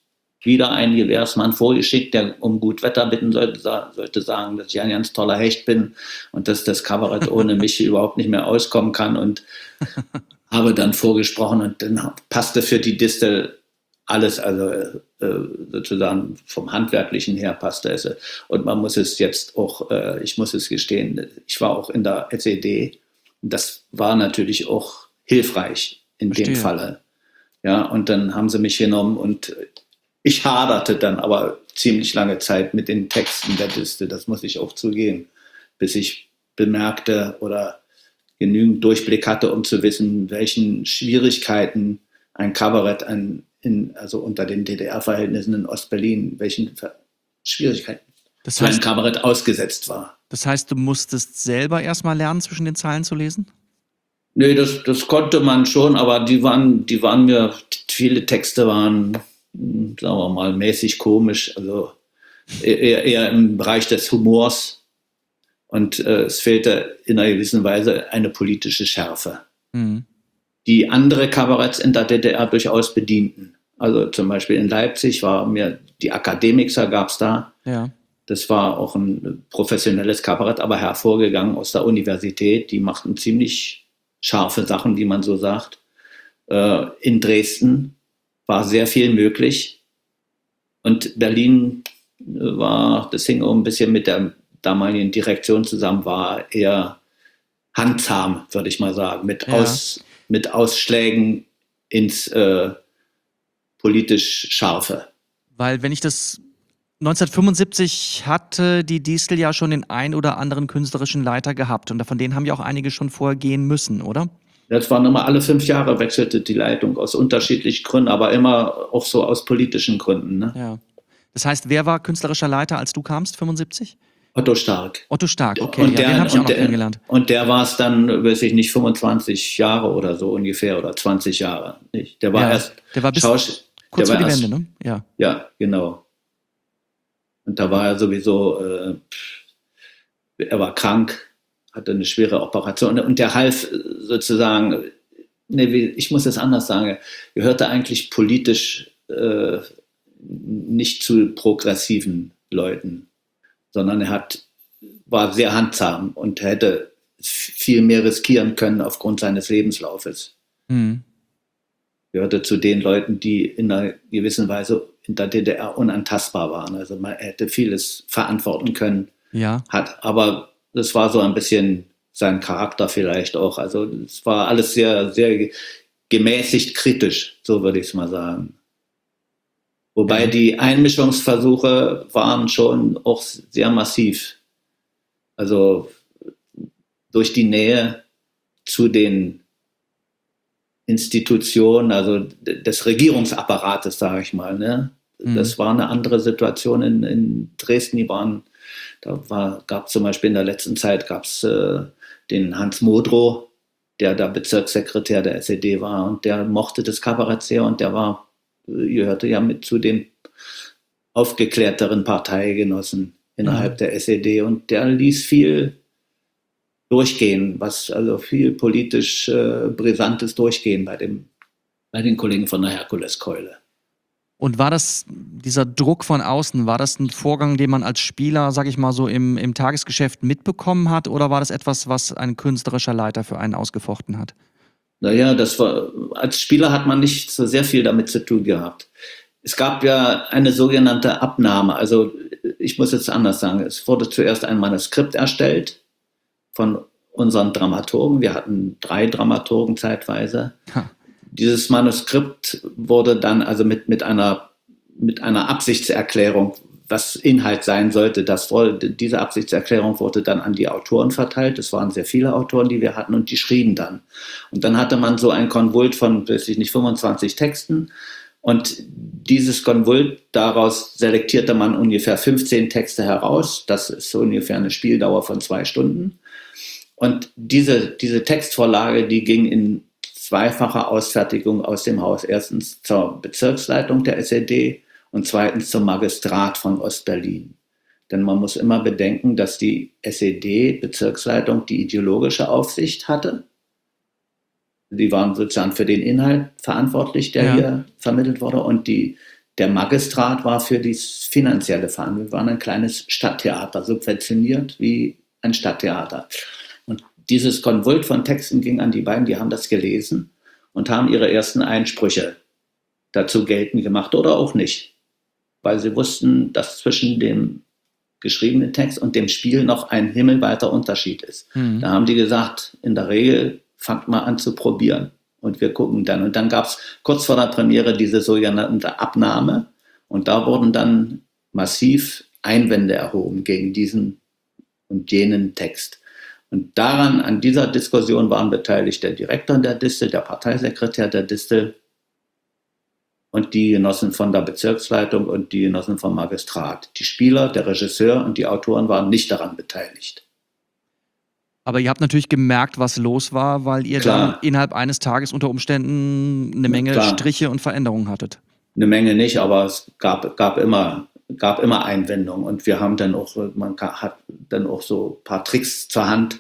D: wieder ein Gewährsmann vorgeschickt, der um gut Wetter bitten sollte sagen, dass ich ein ganz toller Hecht bin und dass das Kabarett ohne mich überhaupt nicht mehr auskommen kann, und habe dann vorgesprochen, und dann passte für die Distel alles, also sozusagen vom Handwerklichen her passte es. Und man muss es jetzt auch, ich muss es gestehen, ich war auch in der SED, und das war natürlich auch hilfreich in dem Falle. Ja, und dann haben sie mich genommen, und ich haderte dann aber ziemlich lange Zeit mit den Texten der Distel, das muss ich auch zugeben, bis ich bemerkte oder genügend Durchblick hatte, um zu wissen, welchen Schwierigkeiten ein Kabarett also unter den DDR-Verhältnissen in Ostberlin, welchen Schwierigkeiten so ein Kabarett ausgesetzt war.
B: Das heißt, du musstest selber erstmal lernen, zwischen den Zeilen zu lesen?
D: Nee, das konnte man schon, aber die waren mir, viele Texte waren, sagen wir mal, mäßig komisch, also eher im Bereich des Humors, und es fehlte in einer gewissen Weise eine politische Schärfe, die andere Kabaretts in der DDR durchaus bedienten. Also zum Beispiel in Leipzig war mir, die Akademiker gab es da. Ja. Das war auch ein professionelles Kabarett, aber hervorgegangen aus der Universität. Die machten ziemlich scharfe Sachen, wie man so sagt. In Dresden war sehr viel möglich. Und Berlin das hing auch ein bisschen mit der damaligen Direktion zusammen, war eher handzahm, würde ich mal sagen, mit Ausschlägen ins politisch Scharfe.
B: Weil wenn ich das 1975 hatte die Distel ja schon den ein oder anderen künstlerischen Leiter gehabt, und von denen haben ja auch einige schon vorher gehen müssen, oder?
D: Das waren immer alle 5 Jahre wechselte die Leitung aus unterschiedlichen Gründen, aber immer auch so aus politischen Gründen. Ne?
B: Ja. Das heißt, wer war künstlerischer Leiter, als du kamst, 75?
D: Otto Stark.
B: Otto Stark, okay, den habe ich auch noch kennengelernt.
D: Und der war es dann, weiß ich nicht, 25 Jahre oder so ungefähr, oder 20 Jahre. Nicht? Der war bis
B: kurz vor die Wende, ne? Ja.
D: Ja, genau. Und da war er sowieso, er war krank, hatte eine schwere Operation, und der half sozusagen, ich muss es anders sagen, gehörte eigentlich politisch nicht zu progressiven Leuten, sondern war sehr handsam und hätte viel mehr riskieren können aufgrund seines Lebenslaufes. Gehörte zu den Leuten, die in einer gewissen Weise in der DDR unantastbar waren. Also man hätte vieles verantworten können. Ja. Aber das war so ein bisschen sein Charakter vielleicht auch. Also es war alles sehr, sehr gemäßigt kritisch, so würde ich es mal sagen. Wobei die Einmischungsversuche waren schon auch sehr massiv. Also durch die Nähe zu den Institutionen, also des Regierungsapparates, sage ich mal. Ne? Das war eine andere Situation in Dresden. Gab zum Beispiel in der letzten Zeit den Hans Modrow, der da Bezirkssekretär der SED war, und der mochte das Kabarett sehr, und der gehörte ja mit zu den aufgeklärteren Parteigenossen innerhalb der SED, und der ließ viel durchgehen, also viel politisch Brisantes durchgehen bei den Kollegen von der Herkuleskeule.
B: Und war das, dieser Druck von außen, war das ein Vorgang, den man als Spieler, sag ich mal so, im Tagesgeschäft mitbekommen hat, oder war das etwas, was ein künstlerischer Leiter für einen ausgefochten hat?
D: Naja, als Spieler hat man nicht so sehr viel damit zu tun gehabt. Es gab ja eine sogenannte Abnahme, also ich muss jetzt anders sagen, es wurde zuerst ein Manuskript erstellt von unseren Dramaturgen. Wir hatten 3 Dramaturgen zeitweise. Dieses Manuskript wurde dann also mit einer Absichtserklärung, was Inhalt sein sollte, diese Absichtserklärung wurde dann an die Autoren verteilt. Es waren sehr viele Autoren, die wir hatten, und die schrieben dann. Und dann hatte man so ein Konvult von, weiß ich nicht, 25 Texten. Und dieses Konvult, daraus selektierte man ungefähr 15 Texte heraus. Das ist so ungefähr eine Spieldauer von 2 Stunden. Und diese Textvorlage, die ging in zweifacher Ausfertigung aus dem Haus. Erstens zur Bezirksleitung der SED und zweitens zum Magistrat von Ostberlin. Denn man muss immer bedenken, dass die SED-Bezirksleitung die ideologische Aufsicht hatte. Die waren sozusagen für den Inhalt verantwortlich, der hier vermittelt wurde. Und die der Magistrat war für die finanzielle Verhandlung. Wir waren ein kleines Stadttheater, subventioniert wie ein Stadttheater. Und dieses Konvolut von Texten ging an die beiden, die haben das gelesen und haben ihre ersten Einsprüche dazu geltend gemacht oder auch nicht. Weil sie wussten, dass zwischen dem geschriebenen Text und dem Spiel noch ein himmelweiter Unterschied ist. Da haben die gesagt, in der Regel fangt mal an zu probieren und wir gucken dann. Und dann gab es kurz vor der Premiere diese sogenannte Abnahme und da wurden dann massiv Einwände erhoben gegen diesen und jenen Text. Und daran, an dieser Diskussion waren beteiligt der Direktor der Distel, der Parteisekretär der Distel und die Genossen von der Bezirksleitung und die Genossen vom Magistrat. Die Spieler, der Regisseur und die Autoren waren nicht daran beteiligt.
B: Aber ihr habt natürlich gemerkt, was los war, weil ihr
D: Klar.
B: dann innerhalb eines Tages unter Umständen eine Menge
D: Klar.
B: Striche und Veränderungen hattet.
D: Eine Menge nicht, aber es gab immer Einwendungen und wir haben dann auch, hat dann auch so ein paar Tricks zur Hand,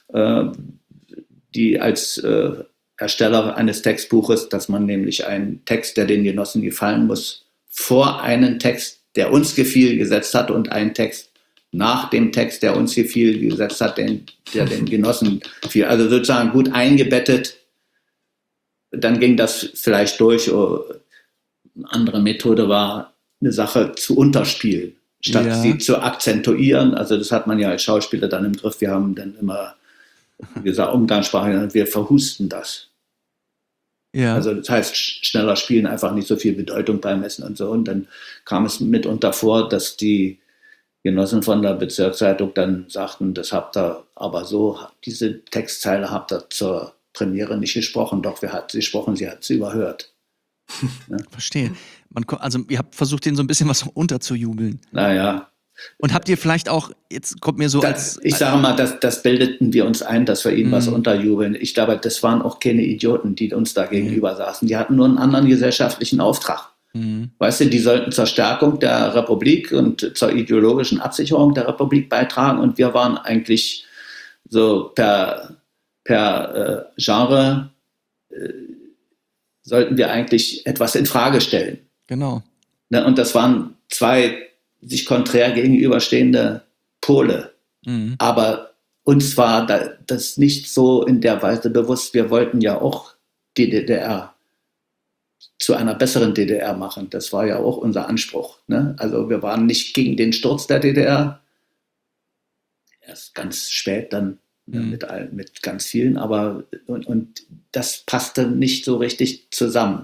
D: die als Ersteller eines Textbuches, dass man nämlich einen Text, der den Genossen gefallen muss, vor einen Text, der uns gefiel, gesetzt hat und einen Text nach dem Text, der uns gefiel, gesetzt hat, der den Genossen fiel. Also sozusagen gut eingebettet. Dann ging das vielleicht durch. Eine andere Methode war, eine Sache zu unterspielen, statt sie zu akzentuieren. Also das hat man ja als Schauspieler dann im Griff. Wir haben dann immer, wie gesagt, Umgangssprache, wir verhusten das.
B: Ja.
D: Also das heißt, schneller spielen, einfach nicht so viel Bedeutung beimessen und so. Und dann kam es mitunter vor, dass die Genossen von der Bezirkszeitung dann sagten, das habt ihr aber so, diese Textzeile habt ihr zur Premiere nicht gesprochen, doch wer hat sie gesprochen, sie hat sie überhört. Ja.
B: Verstehe. Also ihr habt versucht, denen so ein bisschen was unterzujubeln.
D: Naja.
B: Und habt ihr vielleicht auch, jetzt kommt mir so
D: Ich sage mal, das bildeten wir uns ein, dass wir ihnen was unterjubeln. Ich glaube, das waren auch keine Idioten, die uns da gegenüber saßen. Die hatten nur einen anderen gesellschaftlichen Auftrag. Weißt du, die sollten zur Stärkung der Republik und zur ideologischen Absicherung der Republik beitragen und wir waren eigentlich so per Genre sollten wir eigentlich etwas in Frage stellen.
B: Genau.
D: Und das waren zwei sich konträr gegenüberstehende Pole. Aber uns war das nicht so in der Weise bewusst. Wir wollten ja auch die DDR zu einer besseren DDR machen. Das war ja auch unser Anspruch. Ne? Also wir waren nicht gegen den Sturz der DDR. Erst ganz spät dann mit ganz vielen. Aber und das passte nicht so richtig zusammen.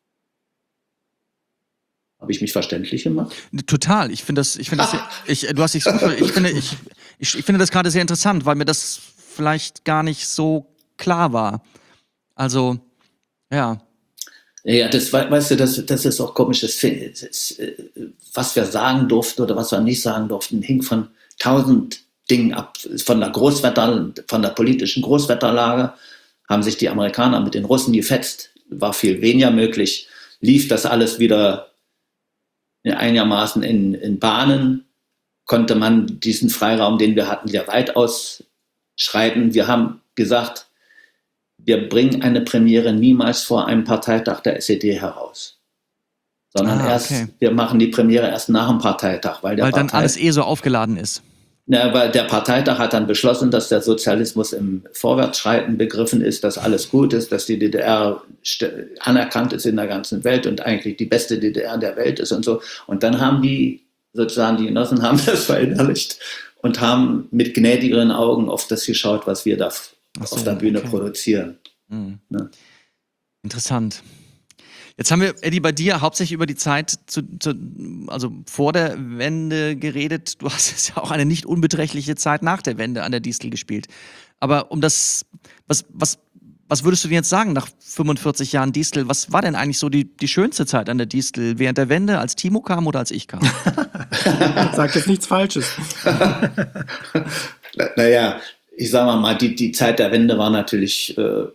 D: Habe ich mich verständlich gemacht?
B: Total. Du hast dich super. Ich finde das gerade sehr interessant, weil mir das vielleicht gar nicht so klar war. Also, ja.
D: Ja, das weißt du, das ist auch komisch. Was wir sagen durften oder was wir nicht sagen durften, hing von 1000 Dingen ab. Von der politischen Großwetterlage haben sich die Amerikaner mit den Russen gefetzt. War viel weniger möglich. Lief das alles wieder einigermaßen in Bahnen, konnte man diesen Freiraum, den wir hatten, sehr weit ausschreiten. Wir haben gesagt, wir bringen eine Premiere niemals vor einem Parteitag der SED heraus. Sondern wir machen die Premiere erst nach dem Parteitag. Weil
B: dann alles so aufgeladen ist.
D: Weil der Parteitag hat dann beschlossen, dass der Sozialismus im Vorwärtsschreiten begriffen ist, dass alles gut ist, dass die DDR anerkannt ist in der ganzen Welt und eigentlich die beste DDR der Welt ist und so. Und dann haben die Genossen haben das verinnerlicht und haben mit gnädigeren Augen auf das geschaut, was wir da auf der Bühne produzieren. Ne?
B: Interessant. Jetzt haben wir, Eddie, bei dir hauptsächlich über die Zeit also vor der Wende geredet. Du hast jetzt ja auch eine nicht unbeträchtliche Zeit nach der Wende an der Distel gespielt. Aber was würdest du denn jetzt sagen nach 45 Jahren Distel? Was war denn eigentlich so die schönste Zeit an der Distel? Während der Wende, als Timo kam oder als ich kam?
C: Sag jetzt nichts Falsches.
D: Naja, ich sage mal, die Zeit der Wende war natürlich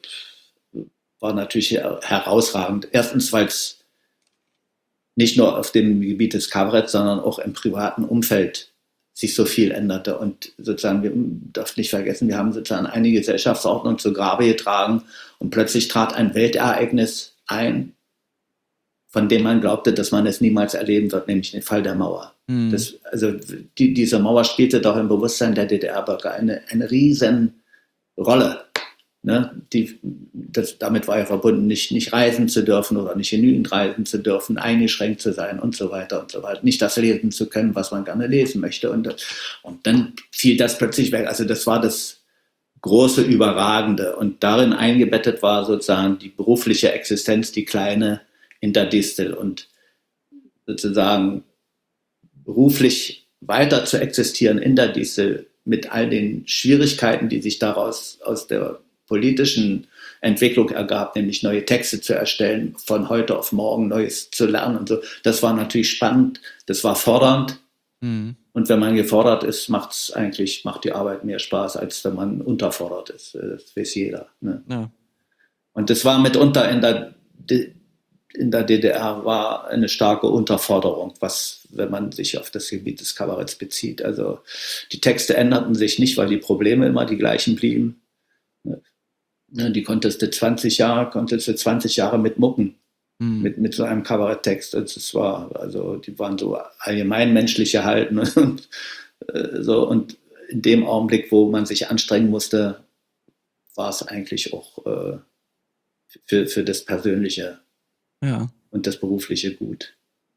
D: herausragend. Erstens, weil es nicht nur auf dem Gebiet des Kabaretts, sondern auch im privaten Umfeld sich so viel änderte. Und sozusagen, wir dürfen nicht vergessen, wir haben sozusagen eine Gesellschaftsordnung zu Grabe getragen und plötzlich trat ein Weltereignis ein, von dem man glaubte, dass man es niemals erleben wird, nämlich den Fall der Mauer. Diese Mauer spielte doch im Bewusstsein der DDR-Bürger eine riesen Rolle. Ne? Damit war ja verbunden, nicht reisen zu dürfen oder nicht genügend reisen zu dürfen, eingeschränkt zu sein und so weiter und so weiter. Nicht das lesen zu können, was man gerne lesen möchte. Und dann fiel das plötzlich weg. Also das war das große Überragende. Und darin eingebettet war sozusagen die berufliche Existenz, die kleine in der Distel. Und sozusagen beruflich weiter zu existieren in der Distel mit all den Schwierigkeiten, die sich daraus aus der politischen Entwicklung ergab, nämlich neue Texte zu erstellen, von heute auf morgen Neues zu lernen und so. Das war natürlich spannend, das war fordernd. Und wenn man gefordert ist, macht die Arbeit mehr Spaß, als wenn man unterfordert ist. Das weiß jeder. Ne? Ja. Und das war mitunter in der DDR war eine starke Unterforderung, wenn man sich auf das Gebiet des Kabaretts bezieht. Also die Texte änderten sich nicht, weil die Probleme immer die gleichen blieben. Die konntest du 20 Jahre mit mucken, mit so einem Kabaretttext. Die waren so allgemein menschlich gehalten und so. Und in dem Augenblick, wo man sich anstrengen musste, war es eigentlich auch für das Persönliche und das Berufliche gut.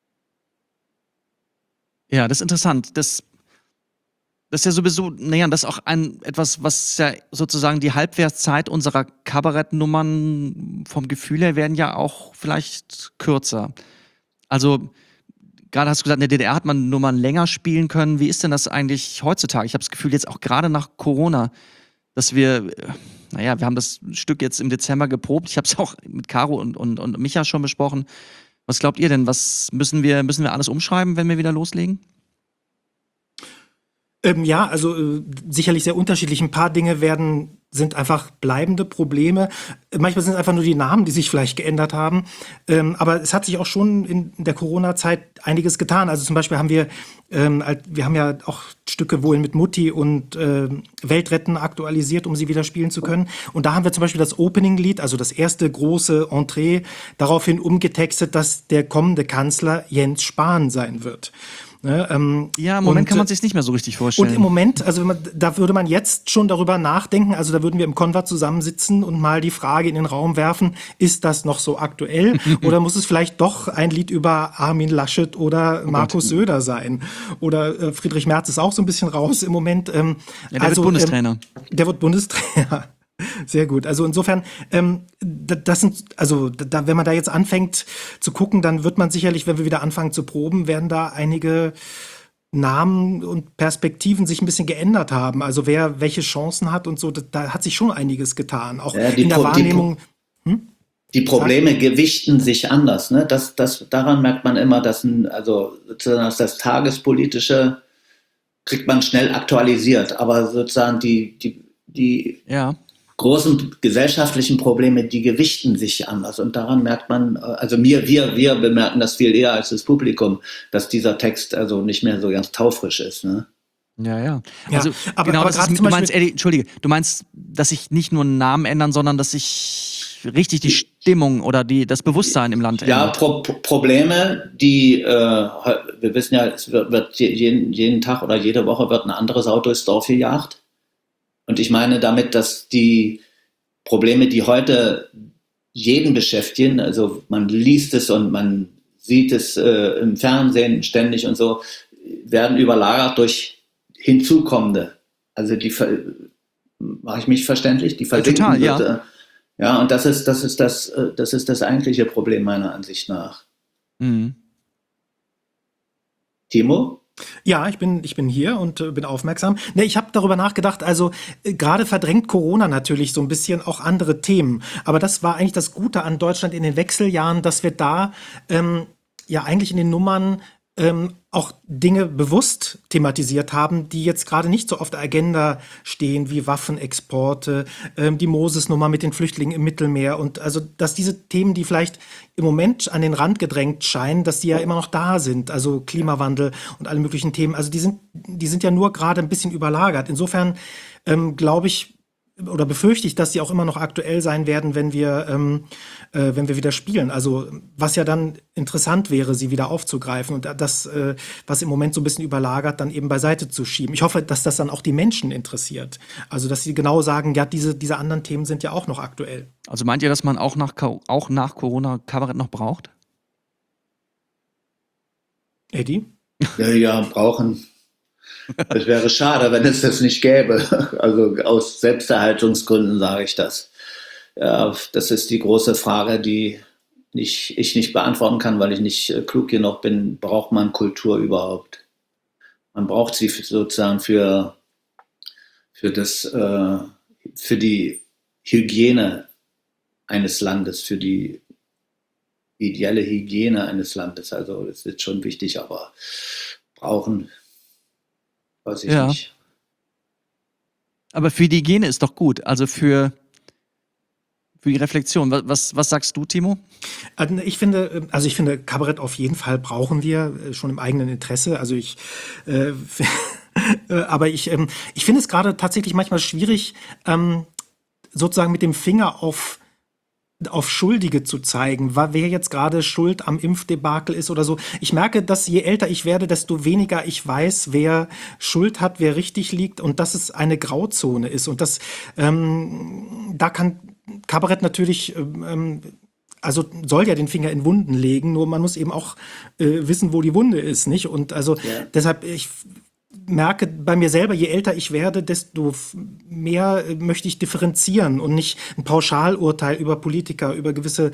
B: Ja, das ist interessant. Das ist ja sowieso, das ist auch etwas, was ja sozusagen die Halbwertszeit unserer Kabarettnummern vom Gefühl her werden ja auch vielleicht kürzer. Also, gerade hast du gesagt, in der DDR hat man Nummern länger spielen können. Wie ist denn das eigentlich heutzutage? Ich habe das Gefühl, jetzt auch gerade nach Corona, dass wir haben das Stück jetzt im Dezember geprobt. Ich habe es auch mit Caro und Micha schon besprochen. Was glaubt ihr denn? Was müssen wir alles umschreiben, wenn wir wieder loslegen?
C: Sicherlich sehr unterschiedlich. Ein paar Dinge sind einfach bleibende Probleme. Manchmal sind es einfach nur die Namen, die sich vielleicht geändert haben. Aber es hat sich auch schon in der Corona-Zeit einiges getan. Also zum Beispiel haben wir haben ja auch Stücke Wohl mit Mutti und Welt retten aktualisiert, um sie wieder spielen zu können. Und da haben wir zum Beispiel das Opening-Lied, also das erste große Entree, daraufhin umgetextet, dass der kommende Kanzler Jens Spahn sein wird. Im
B: Moment kann man sich nicht mehr so richtig vorstellen.
C: Und im Moment, da würde man jetzt schon darüber nachdenken, also da würden wir im Konvent zusammensitzen und mal die Frage in den Raum werfen, ist das noch so aktuell oder muss es vielleicht doch ein Lied über Armin Laschet oder Markus Söder sein? Oder Friedrich Merz ist auch so ein bisschen raus im Moment.
B: Der wird Bundestrainer.
C: Der wird Bundestrainer. Sehr gut. Also insofern, wenn man da jetzt anfängt zu gucken, dann wird man sicherlich, wenn wir wieder anfangen zu proben, werden da einige Namen und Perspektiven sich ein bisschen geändert haben. Also wer welche Chancen hat und so, da hat sich schon einiges getan. Auch in der Wahrnehmung.
D: Die Probleme gewichten sich anders. Ne? Daran merkt man immer, dass sozusagen das Tagespolitische kriegt man schnell aktualisiert, aber sozusagen die großen gesellschaftlichen Probleme, die gewichten sich anders. Und daran merkt man, wir bemerken das viel eher als das Publikum, dass dieser Text also nicht mehr so ganz taufrisch ist. Ne?
B: Ja. Also du meinst, dass sich nicht nur Namen ändern, sondern dass sich richtig die Stimmung oder das Bewusstsein im Land ändert.
D: Ja, Probleme, die, wir wissen ja, es wird jeden Tag oder jede Woche wird ein anderes Auto durchs Dorf gejagt. Und ich meine damit, dass die Probleme, die heute jeden beschäftigen, also man liest es und man sieht es im Fernsehen ständig und so, werden überlagert durch hinzukommende. Also mache ich mich verständlich? Die versinken.
B: Total, ja.
D: Ja, und das ist das eigentliche Problem meiner Ansicht nach. Timo?
C: Ja, ich bin hier und bin aufmerksam. Ich habe darüber nachgedacht, also gerade verdrängt Corona natürlich so ein bisschen auch andere Themen. Aber das war eigentlich das Gute an Deutschland in den Wechseljahren, dass wir da eigentlich in den Nummern auch Dinge bewusst thematisiert haben, die jetzt gerade nicht so auf der Agenda stehen, wie Waffenexporte, die Moses-Nummer mit den Flüchtlingen im Mittelmeer. Und also, dass diese Themen, die vielleicht im Moment an den Rand gedrängt scheinen, dass die ja immer noch da sind. Also Klimawandel und alle möglichen Themen. Also die sind ja nur gerade ein bisschen überlagert. Insofern glaube ich, oder befürchte ich, dass sie auch immer noch aktuell sein werden, wenn wir wieder spielen. Also was ja dann interessant wäre, sie wieder aufzugreifen und das, was im Moment so ein bisschen überlagert, dann eben beiseite zu schieben. Ich hoffe, dass das dann auch die Menschen interessiert. Also dass sie genau sagen, ja, diese anderen Themen sind ja auch noch aktuell.
B: Also meint ihr, dass man auch nach Corona Kabarett noch braucht?
C: Eddie?
D: Ja, brauchen. Es wäre schade, wenn es das nicht gäbe. Also aus Selbsterhaltungsgründen sage ich das. Ja, das ist die große Frage, die ich nicht beantworten kann, weil ich nicht klug genug bin. Braucht man Kultur überhaupt? Man braucht sie sozusagen für die Hygiene eines Landes, für die ideelle Hygiene eines Landes. Also das ist schon wichtig, aber brauchen, weiß ich nicht.
B: Aber für die Hygiene ist doch gut, also für die Reflexion. Was sagst du, Timo?
C: Ich finde, Kabarett auf jeden Fall brauchen wir, schon im eigenen Interesse. Also aber ich finde es gerade tatsächlich manchmal schwierig, sozusagen mit dem Finger auf Schuldige zu zeigen, wer jetzt gerade schuld am Impfdebakel ist oder so. Ich merke, dass je älter ich werde, desto weniger ich weiß, wer Schuld hat, wer richtig liegt und dass es eine Grauzone ist. Und da kann Kabarett natürlich, also soll ja den Finger in Wunden legen, nur man muss eben auch wissen, wo die Wunde ist, nicht? Und also deshalb, ich merke bei mir selber, je älter ich werde, desto mehr möchte ich differenzieren und nicht ein Pauschalurteil über Politiker, über gewisse,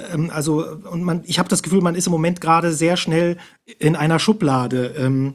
C: ich habe das Gefühl, man ist im Moment gerade sehr schnell in einer Schublade.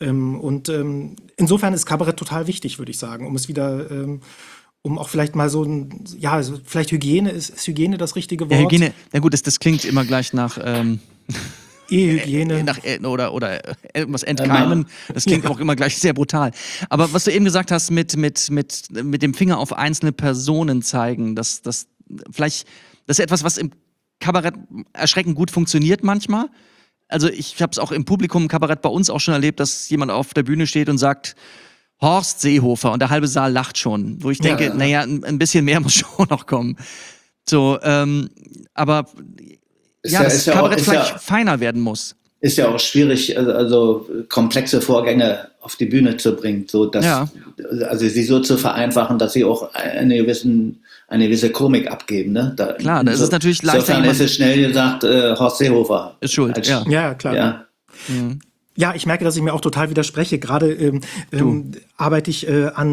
C: Insofern ist Kabarett total wichtig, würde ich sagen, um es wieder, um auch vielleicht mal vielleicht Hygiene, ist Hygiene das richtige Wort?
B: Ja, Hygiene, na gut, das klingt immer gleich nach
C: Ehehygiene.
B: Oder irgendwas entkeimen, das klingt auch immer gleich sehr brutal. Aber was du eben gesagt hast, mit dem Finger auf einzelne Personen zeigen, das vielleicht, das ist etwas, was im Kabarett erschreckend gut funktioniert manchmal. Also ich habe es auch im Publikum im Kabarett bei uns auch schon erlebt, dass jemand auf der Bühne steht und sagt, Horst Seehofer, und der halbe Saal lacht schon. Wo ich denke, naja, ein bisschen mehr muss schon noch kommen. So, aber das Kabarett vielleicht feiner werden muss.
D: Ist ja auch schwierig, also komplexe Vorgänge auf die Bühne zu bringen, also sie so zu vereinfachen, dass sie auch eine gewisse Komik abgeben. Ne?
B: Klar, das ist natürlich leichter.
D: Insofern ist es schnell gesagt, Horst Seehofer
B: ist schuld.
C: Ja, klar.
D: Ja.
C: Mhm. Ja, ich merke, dass ich mir auch total widerspreche. Gerade arbeite ich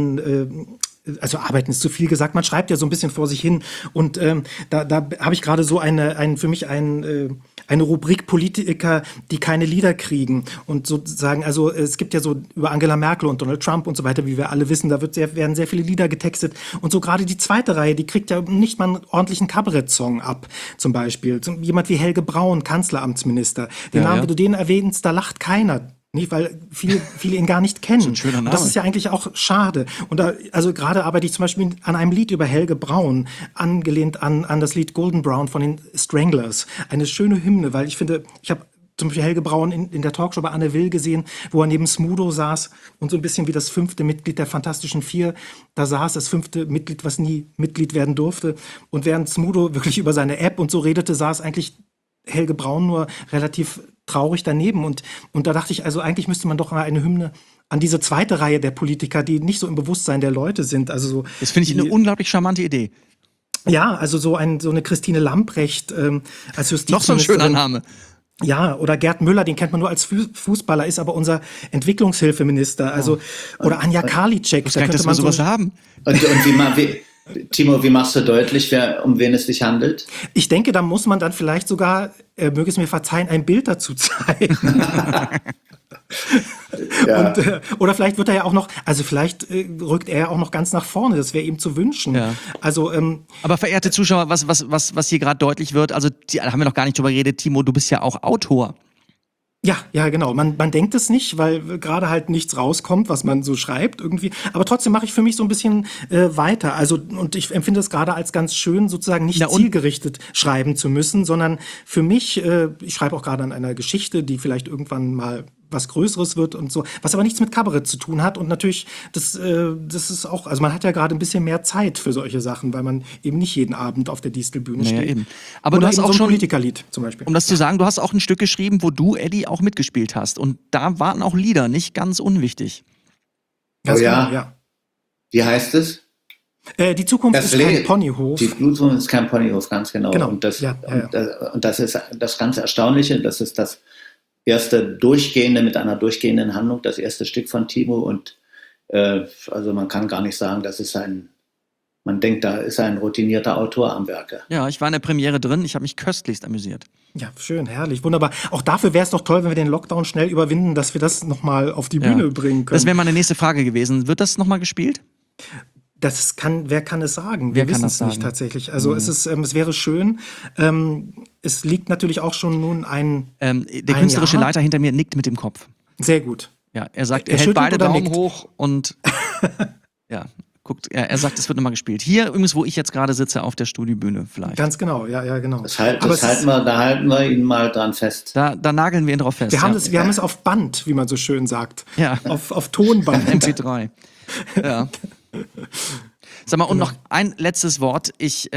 C: also arbeiten ist zu viel gesagt, man schreibt ja so ein bisschen vor sich hin und da habe ich gerade so für mich eine Rubrik Politiker, die keine Lieder kriegen und sozusagen, also es gibt ja so über Angela Merkel und Donald Trump und so weiter, wie wir alle wissen, da werden sehr viele Lieder getextet und so gerade die zweite Reihe, die kriegt ja nicht mal einen ordentlichen Kabarett-Song ab, zum Beispiel. Jemand wie Helge Braun, Kanzleramtsminister, den Namen, wenn du den erwähnst, da lacht keiner. Nicht, weil viele ihn gar nicht kennen. Das ist ein schöner Name. Und das ist ja eigentlich auch schade. Und also gerade arbeite ich zum Beispiel an einem Lied über Helge Braun, angelehnt an das Lied Golden Brown von den Stranglers. Eine schöne Hymne, weil ich finde, ich habe zum Beispiel Helge Braun in der Talkshow bei Anne Will gesehen, wo er neben Smudo saß und so ein bisschen wie das 5. Mitglied der Fantastischen Vier da saß, das 5. Mitglied, was nie Mitglied werden durfte. Und während Smudo wirklich über seine App und so redete, saß eigentlich Helge Braun nur relativ traurig daneben. Und da dachte ich, also eigentlich müsste man doch mal eine Hymne an diese zweite Reihe der Politiker, die nicht so im Bewusstsein der Leute sind. Also so,
B: das finde ich eine unglaublich charmante Idee.
C: Ja, also so eine Christine Lamprecht als Justizministerin.
B: Noch so ein schöner Name.
C: Ja, oder Gerd Müller, den kennt man nur als Fußballer, ist aber unser Entwicklungshilfeminister. Also, oder Anja Karliczek.
B: Da könnte man sowas haben.
D: Und Timo, wie machst du deutlich, um wen es sich handelt?
C: Ich denke, da muss man dann vielleicht sogar, möge es mir verzeihen, ein Bild dazu zeigen. Ja. Oder vielleicht wird er ja auch noch, also vielleicht rückt er ja auch noch ganz nach vorne, das wäre ihm zu wünschen. Ja. Also,
B: aber verehrte Zuschauer, was hier gerade deutlich wird, also da haben wir noch gar nicht drüber geredet, Timo, du bist ja auch Autor.
C: Ja, genau. Man denkt es nicht, weil gerade halt nichts rauskommt, was man so schreibt irgendwie. Aber trotzdem mache ich für mich so ein bisschen weiter. Also, und ich empfinde es gerade als ganz schön, sozusagen nicht zielgerichtet schreiben zu müssen, sondern für mich, ich schreibe auch gerade an einer Geschichte, die vielleicht irgendwann mal was Größeres wird und so, was aber nichts mit Kabarett zu tun hat. Und natürlich, das ist auch, also man hat ja gerade ein bisschen mehr Zeit für solche Sachen, weil man eben nicht jeden Abend auf der Distelbühne
B: Naja,
C: steht.
B: eben. Aber
C: Oder
B: du hast
C: eben
B: auch
C: so ein
B: schon,
C: Politikerlied zum Beispiel.
B: um das zu sagen, du hast auch ein Stück geschrieben, wo du, Eddie, auch mitgespielt hast. Und da waren auch Lieder nicht ganz unwichtig.
C: Ganz
D: Oh ja.
C: genau, ja.
D: Wie heißt es?
C: Die Zukunft ist kein Ponyhof.
D: Die Zukunft ist kein Ponyhof, ganz genau.
C: Genau,
D: Und das,
C: ja.
D: und das ist das ganz Erstaunliche. Das ist das erste durchgehende, mit einer durchgehenden Handlung, das erste Stück von Timo. Und also man kann gar nicht sagen, man denkt, da ist ein routinierter Autor am Werke.
B: Ja, ich war in der Premiere drin, ich habe mich köstlichst amüsiert.
C: Ja, schön, herrlich, wunderbar. Auch dafür wäre es doch toll, wenn wir den Lockdown schnell überwinden, dass wir das nochmal auf die Bühne bringen können.
B: Das wäre meine nächste Frage gewesen. Wird das nochmal gespielt?
C: Wer kann es sagen?
B: Wer
C: Wir
B: kann
C: wissen
B: das
C: es nicht
B: sagen?
C: tatsächlich. Also es wäre schön. Es liegt natürlich auch schon nun
B: Der künstlerische
C: Jahr.
B: Leiter hinter mir nickt mit dem Kopf.
C: Sehr gut.
B: Ja, er sagt,
C: Er
B: er hält
C: schüttelt
B: beide
C: oder
B: Daumen
C: nickt?
B: hoch und ja, guckt, er sagt, es wird nochmal gespielt. Hier übrigens, wo ich jetzt gerade sitze, auf der Studiobühne vielleicht.
C: Ganz genau, ja, genau.
D: Da halten wir ihn mal dran fest.
B: Da nageln wir ihn drauf fest.
C: Wir haben es auf Band, wie man so schön sagt.
B: Ja.
C: Auf Tonband.
B: MP3. Ja. Sag mal, und noch ein letztes Wort.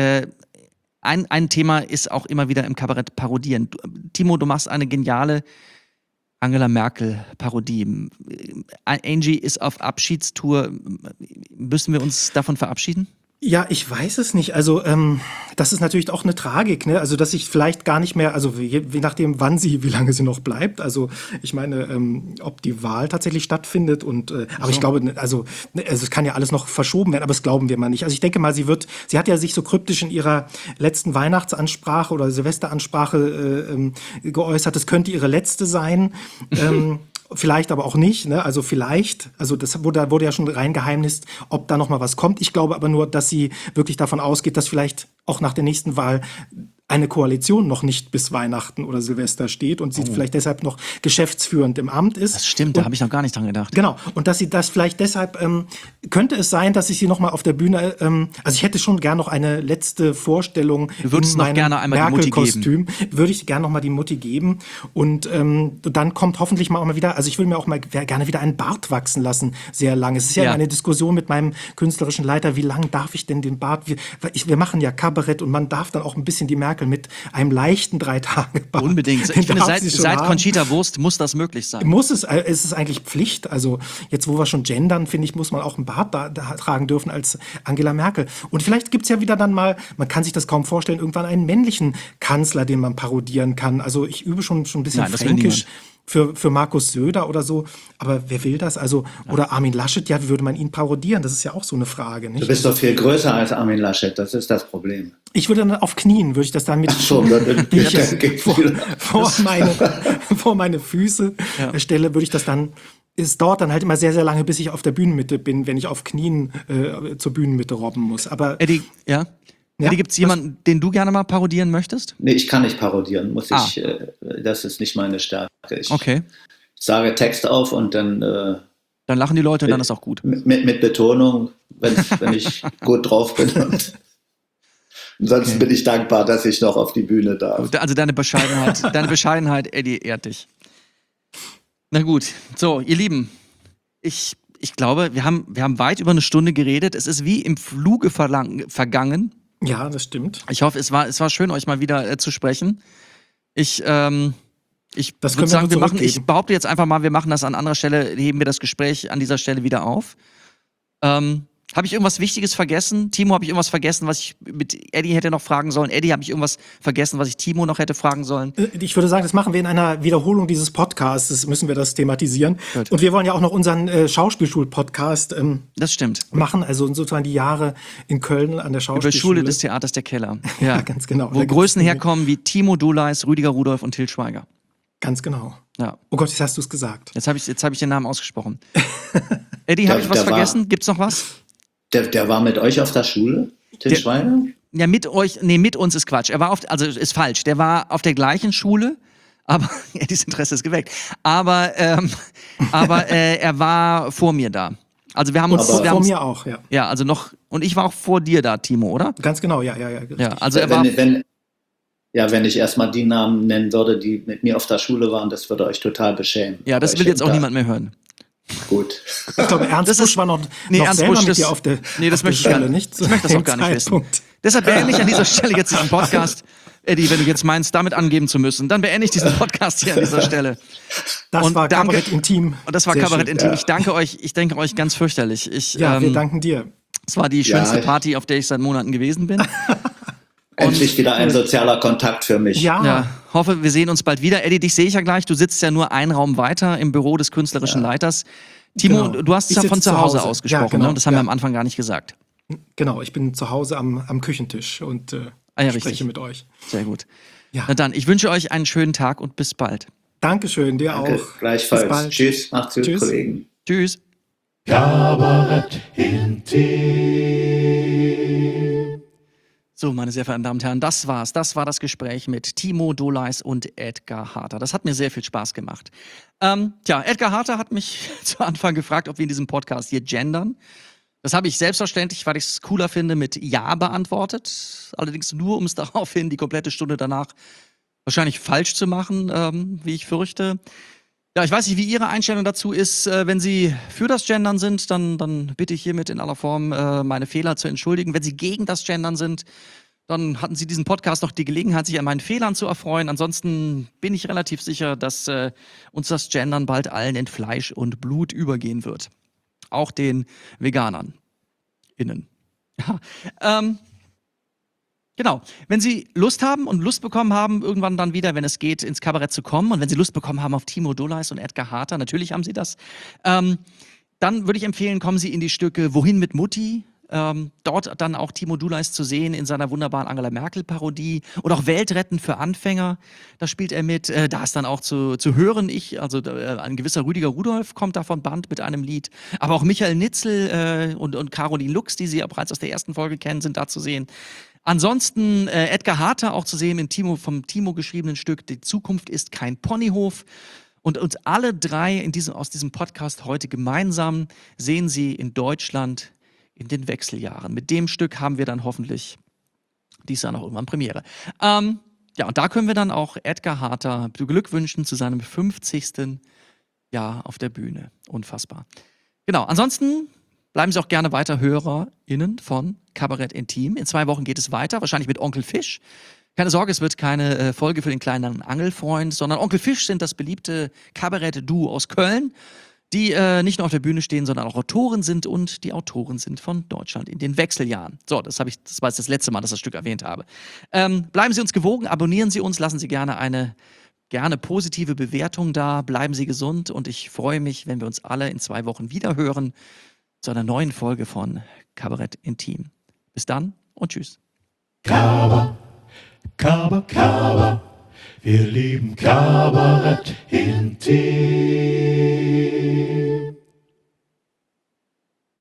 B: Ein Thema ist auch immer wieder im Kabarett parodieren. Timo, du machst eine geniale Angela Merkel-Parodie. Angie ist auf Abschiedstour. Müssen wir uns davon verabschieden?
C: Ja, ich weiß es nicht. Also das ist natürlich auch eine Tragik, ne? Also dass ich vielleicht gar nicht mehr, also je nachdem, wie lange sie noch bleibt. Also ich meine, ob die Wahl tatsächlich stattfindet und aber ich glaube, also es kann ja alles noch verschoben werden, aber das glauben wir mal nicht. Also ich denke mal, sie hat ja sich so kryptisch in ihrer letzten Weihnachtsansprache oder Silvesteransprache geäußert, das könnte ihre letzte sein. Vielleicht aber auch nicht, ne? Also vielleicht, also da wurde ja schon reingeheimnist, ob da noch mal was kommt. Ich glaube aber nur, dass sie wirklich davon ausgeht, dass vielleicht auch nach der nächsten Wahl eine Koalition noch nicht bis Weihnachten oder Silvester steht und sie vielleicht deshalb noch geschäftsführend im Amt ist.
B: Das stimmt, da habe ich noch gar nicht dran gedacht.
C: Genau, und dass sie das vielleicht deshalb, könnte es sein, dass ich sie noch mal auf der Bühne, also ich hätte schon gern noch eine letzte Vorstellung
B: Du würdest
C: in
B: noch
C: meinem
B: gerne einmal die Mutti
C: Merkel-Kostüm. Würde ich gerne noch mal die Mutti geben und dann kommt hoffentlich mal auch mal wieder, also ich will mir auch mal gerne wieder einen Bart wachsen lassen, sehr lange. Es ist ja immer eine Diskussion mit meinem künstlerischen Leiter, wie lang darf ich denn den Bart, wir machen ja Kabarett und man darf dann auch ein bisschen die Merkel mit einem leichten 3-Tage-Bart.
B: Unbedingt. Ich finde, seit Conchita Wurst muss das möglich sein.
C: Es ist eigentlich Pflicht. Also jetzt, wo wir schon gendern, finde ich, muss man auch einen Bart da tragen dürfen als Angela Merkel. Und vielleicht gibt's ja wieder dann mal, man kann sich das kaum vorstellen, irgendwann einen männlichen Kanzler, den man parodieren kann. Also ich übe schon ein bisschen
B: Nein, das will
C: Fränkisch für Markus Söder oder so. Aber wer will das? Also, oder Armin Laschet, ja, wie würde man ihn parodieren? Das ist ja auch so eine Frage, nicht?
D: Du bist doch viel größer als Armin Laschet, das ist das Problem.
C: Ich würde dann auf Knien, würde ich das dann mit vor meine Füße stelle, würde ich das dann. Es dauert dann halt immer sehr, sehr lange, bis ich auf der Bühnenmitte bin, wenn ich auf Knien zur Bühnenmitte robben muss. Aber
B: Eddie, Eddie, gibt es jemanden, den du gerne mal parodieren möchtest?
D: Nee, ich kann nicht parodieren, das ist nicht meine Stärke. Ich sage Text auf und dann
B: lachen die Leute und dann ist auch gut.
D: Mit Betonung, wenn ich gut drauf bin. Und ansonsten bin ich dankbar, dass ich noch auf die Bühne darf.
B: Also deine Bescheidenheit, Eddie, ehrt dich. Na gut, so, ihr Lieben, ich glaube, wir haben weit über eine Stunde geredet. Es ist wie im Fluge vergangen.
C: Ja, das stimmt.
B: Ich hoffe, es war schön, euch mal wieder zu sprechen. Ich würde sagen, ich behaupte jetzt einfach mal, wir machen das an anderer Stelle, heben wir das Gespräch an dieser Stelle wieder auf. Habe ich irgendwas Wichtiges vergessen? Timo, habe ich irgendwas vergessen, was ich mit Eddie hätte noch fragen sollen? Eddie, habe ich irgendwas vergessen, was ich Timo noch hätte fragen sollen?
C: Ich würde sagen, das machen wir in einer Wiederholung dieses Podcasts, müssen wir das thematisieren.
B: Gut.
C: Und wir wollen ja auch noch unseren Schauspielschul-Podcast
B: das stimmt.
C: machen, also sozusagen die Jahre in Köln an der Schauspielschule.
B: Über Schule des Theaters der Keller.
C: Ja, ganz genau.
B: Wo Größen herkommen wie Timo Duleis, Rüdiger Rudolph und Til Schweiger.
C: Ganz genau.
B: Ja.
C: Oh Gott, jetzt hast du es gesagt.
B: Jetzt hab ich den Namen ausgesprochen. Eddie, habe ich was vergessen? Gibt's noch was? Der
D: war mit euch auf der Schule, Til Schweiger?
B: Ja, mit uns ist Quatsch. Ist falsch. Der war auf der gleichen Schule, aber Eddies Interesse ist geweckt. Aber er war vor mir da. Also wir haben uns
C: vor mir auch, ja.
B: Ja, also noch, und ich war auch vor dir da, Timo, oder?
C: Ganz genau, ja.
B: Ja, also er war.
D: ja, wenn ich erstmal die Namen nennen würde, die mit mir auf der Schule waren, das würde euch total beschämen.
B: Ja, das
D: Aber
B: will
D: ich
B: jetzt auch
D: da-
B: niemand mehr hören.
D: Gut.
C: Ich glaube, Ernst
B: Das ist-
C: Busch war noch
B: Ernst
C: selber
B: Busch,
C: mit
B: das-
C: dir auf der
B: Nee, das
C: auf der
B: möchte ich gar
C: Stelle,
B: nicht.
C: nicht?
B: Ich möchte das auch gar nicht wissen. Deshalb beende ich an dieser Stelle jetzt diesen Podcast. Eddie, wenn du jetzt meinst, damit angeben zu müssen, dann beende ich diesen Podcast hier an dieser Stelle.
C: Das
B: Und
C: war
B: danke-
C: Kabarett Intim.
B: Und das war
C: Sehr
B: Kabarett
C: schön.
B: Intim.
D: Ja.
B: Ich danke euch ganz fürchterlich.
C: Ja, wir danken dir.
B: Es war die schönste
D: Ja.
B: Party, auf der ich seit Monaten gewesen bin.
D: Endlich wieder ein sozialer Kontakt für mich.
B: Ja, hoffe, wir sehen uns bald wieder. Eddie, dich sehe ich ja gleich. Du sitzt ja nur einen Raum weiter im Büro des künstlerischen Leiters. Timo,
C: Genau.
B: du hast es
C: Ich
B: ja
C: sitze
B: von zu
C: zu
B: Hause
C: Hause.
B: ausgesprochen,
C: Ja, genau.
B: ne? Das haben wir
C: Ja.
B: am Anfang gar nicht gesagt.
C: Genau, ich bin zu Hause am Küchentisch und
B: Ah ja, richtig.
C: spreche mit euch.
B: Sehr gut.
C: Ja.
B: Na dann, ich wünsche euch einen schönen Tag und bis bald.
C: Dankeschön, dir
D: Danke,
C: auch.
D: gleichfalls.
C: Bis bald.
D: Tschüss, macht's gut,
C: Tschüss.
D: Kollegen.
B: Tschüss.
A: Kabarett Intim.
B: So, meine sehr verehrten Damen und Herren, das war's. Das war das Gespräch mit Timo Doleis und Edgar Harter. Das hat mir sehr viel Spaß gemacht. Edgar Harter hat mich zu Anfang gefragt, ob wir in diesem Podcast hier gendern. Das habe ich selbstverständlich, weil ich es cooler finde, mit Ja beantwortet. Allerdings nur, um es daraufhin die komplette Stunde danach wahrscheinlich falsch zu machen, wie ich fürchte. Ja, ich weiß nicht, wie Ihre Einstellung dazu ist. Wenn Sie für das Gendern sind, dann bitte ich hiermit in aller Form meine Fehler zu entschuldigen. Wenn Sie gegen das Gendern sind, dann hatten Sie diesen Podcast noch die Gelegenheit, sich an meinen Fehlern zu erfreuen. Ansonsten bin ich relativ sicher, dass uns das Gendern bald allen in Fleisch und Blut übergehen wird. Auch den Veganern. Innen. Ja, genau. Wenn Sie Lust haben und Lust bekommen haben, irgendwann dann wieder, wenn es geht, ins Kabarett zu kommen und wenn Sie Lust bekommen haben auf Timo Doleis und Edgar Harter, natürlich haben Sie das, dann würde ich empfehlen, kommen Sie in die Stücke Wohin mit Mutti? Dort dann auch Timo Doleis zu sehen in seiner wunderbaren Angela Merkel-Parodie oder auch Weltretten für Anfänger. Da spielt er mit. Da ist dann auch zu hören, ein gewisser Rüdiger Rudolph kommt da von Band mit einem Lied. Aber auch Michael Nitzel und Caroline Lux, die Sie ja bereits aus der ersten Folge kennen, sind da zu sehen. Ansonsten Edgar Harter auch zu sehen im vom Timo geschriebenen Stück Die Zukunft ist kein Ponyhof. Und uns alle drei aus diesem Podcast heute gemeinsam sehen Sie in Deutschland in den Wechseljahren. Mit dem Stück haben wir dann hoffentlich dies Jahr noch irgendwann Premiere. Und da können wir dann auch Edgar Harter beglückwünschen zu seinem 50. Jahr auf der Bühne. Unfassbar. Genau, ansonsten bleiben Sie auch gerne weiter HörerInnen von Kabarett Intim. In 2 Wochen geht es weiter, wahrscheinlich mit Onkel Fisch. Keine Sorge, es wird keine Folge für den kleinen Angelfreund, sondern Onkel Fisch sind das beliebte Kabarett-Duo aus Köln, die nicht nur auf der Bühne stehen, sondern auch Autoren sind und die Autoren sind von Deutschland in den Wechseljahren. So, das war jetzt das letzte Mal, dass ich das Stück erwähnt habe. Bleiben Sie uns gewogen, abonnieren Sie uns, lassen Sie gerne positive Bewertung da, bleiben Sie gesund und ich freue mich, wenn wir uns alle in 2 Wochen wieder hören zu einer neuen Folge von Kabarett Intim. Bis dann und tschüss.
A: Kaba, Kaba, Kaba. Wir lieben Kabarett Intim.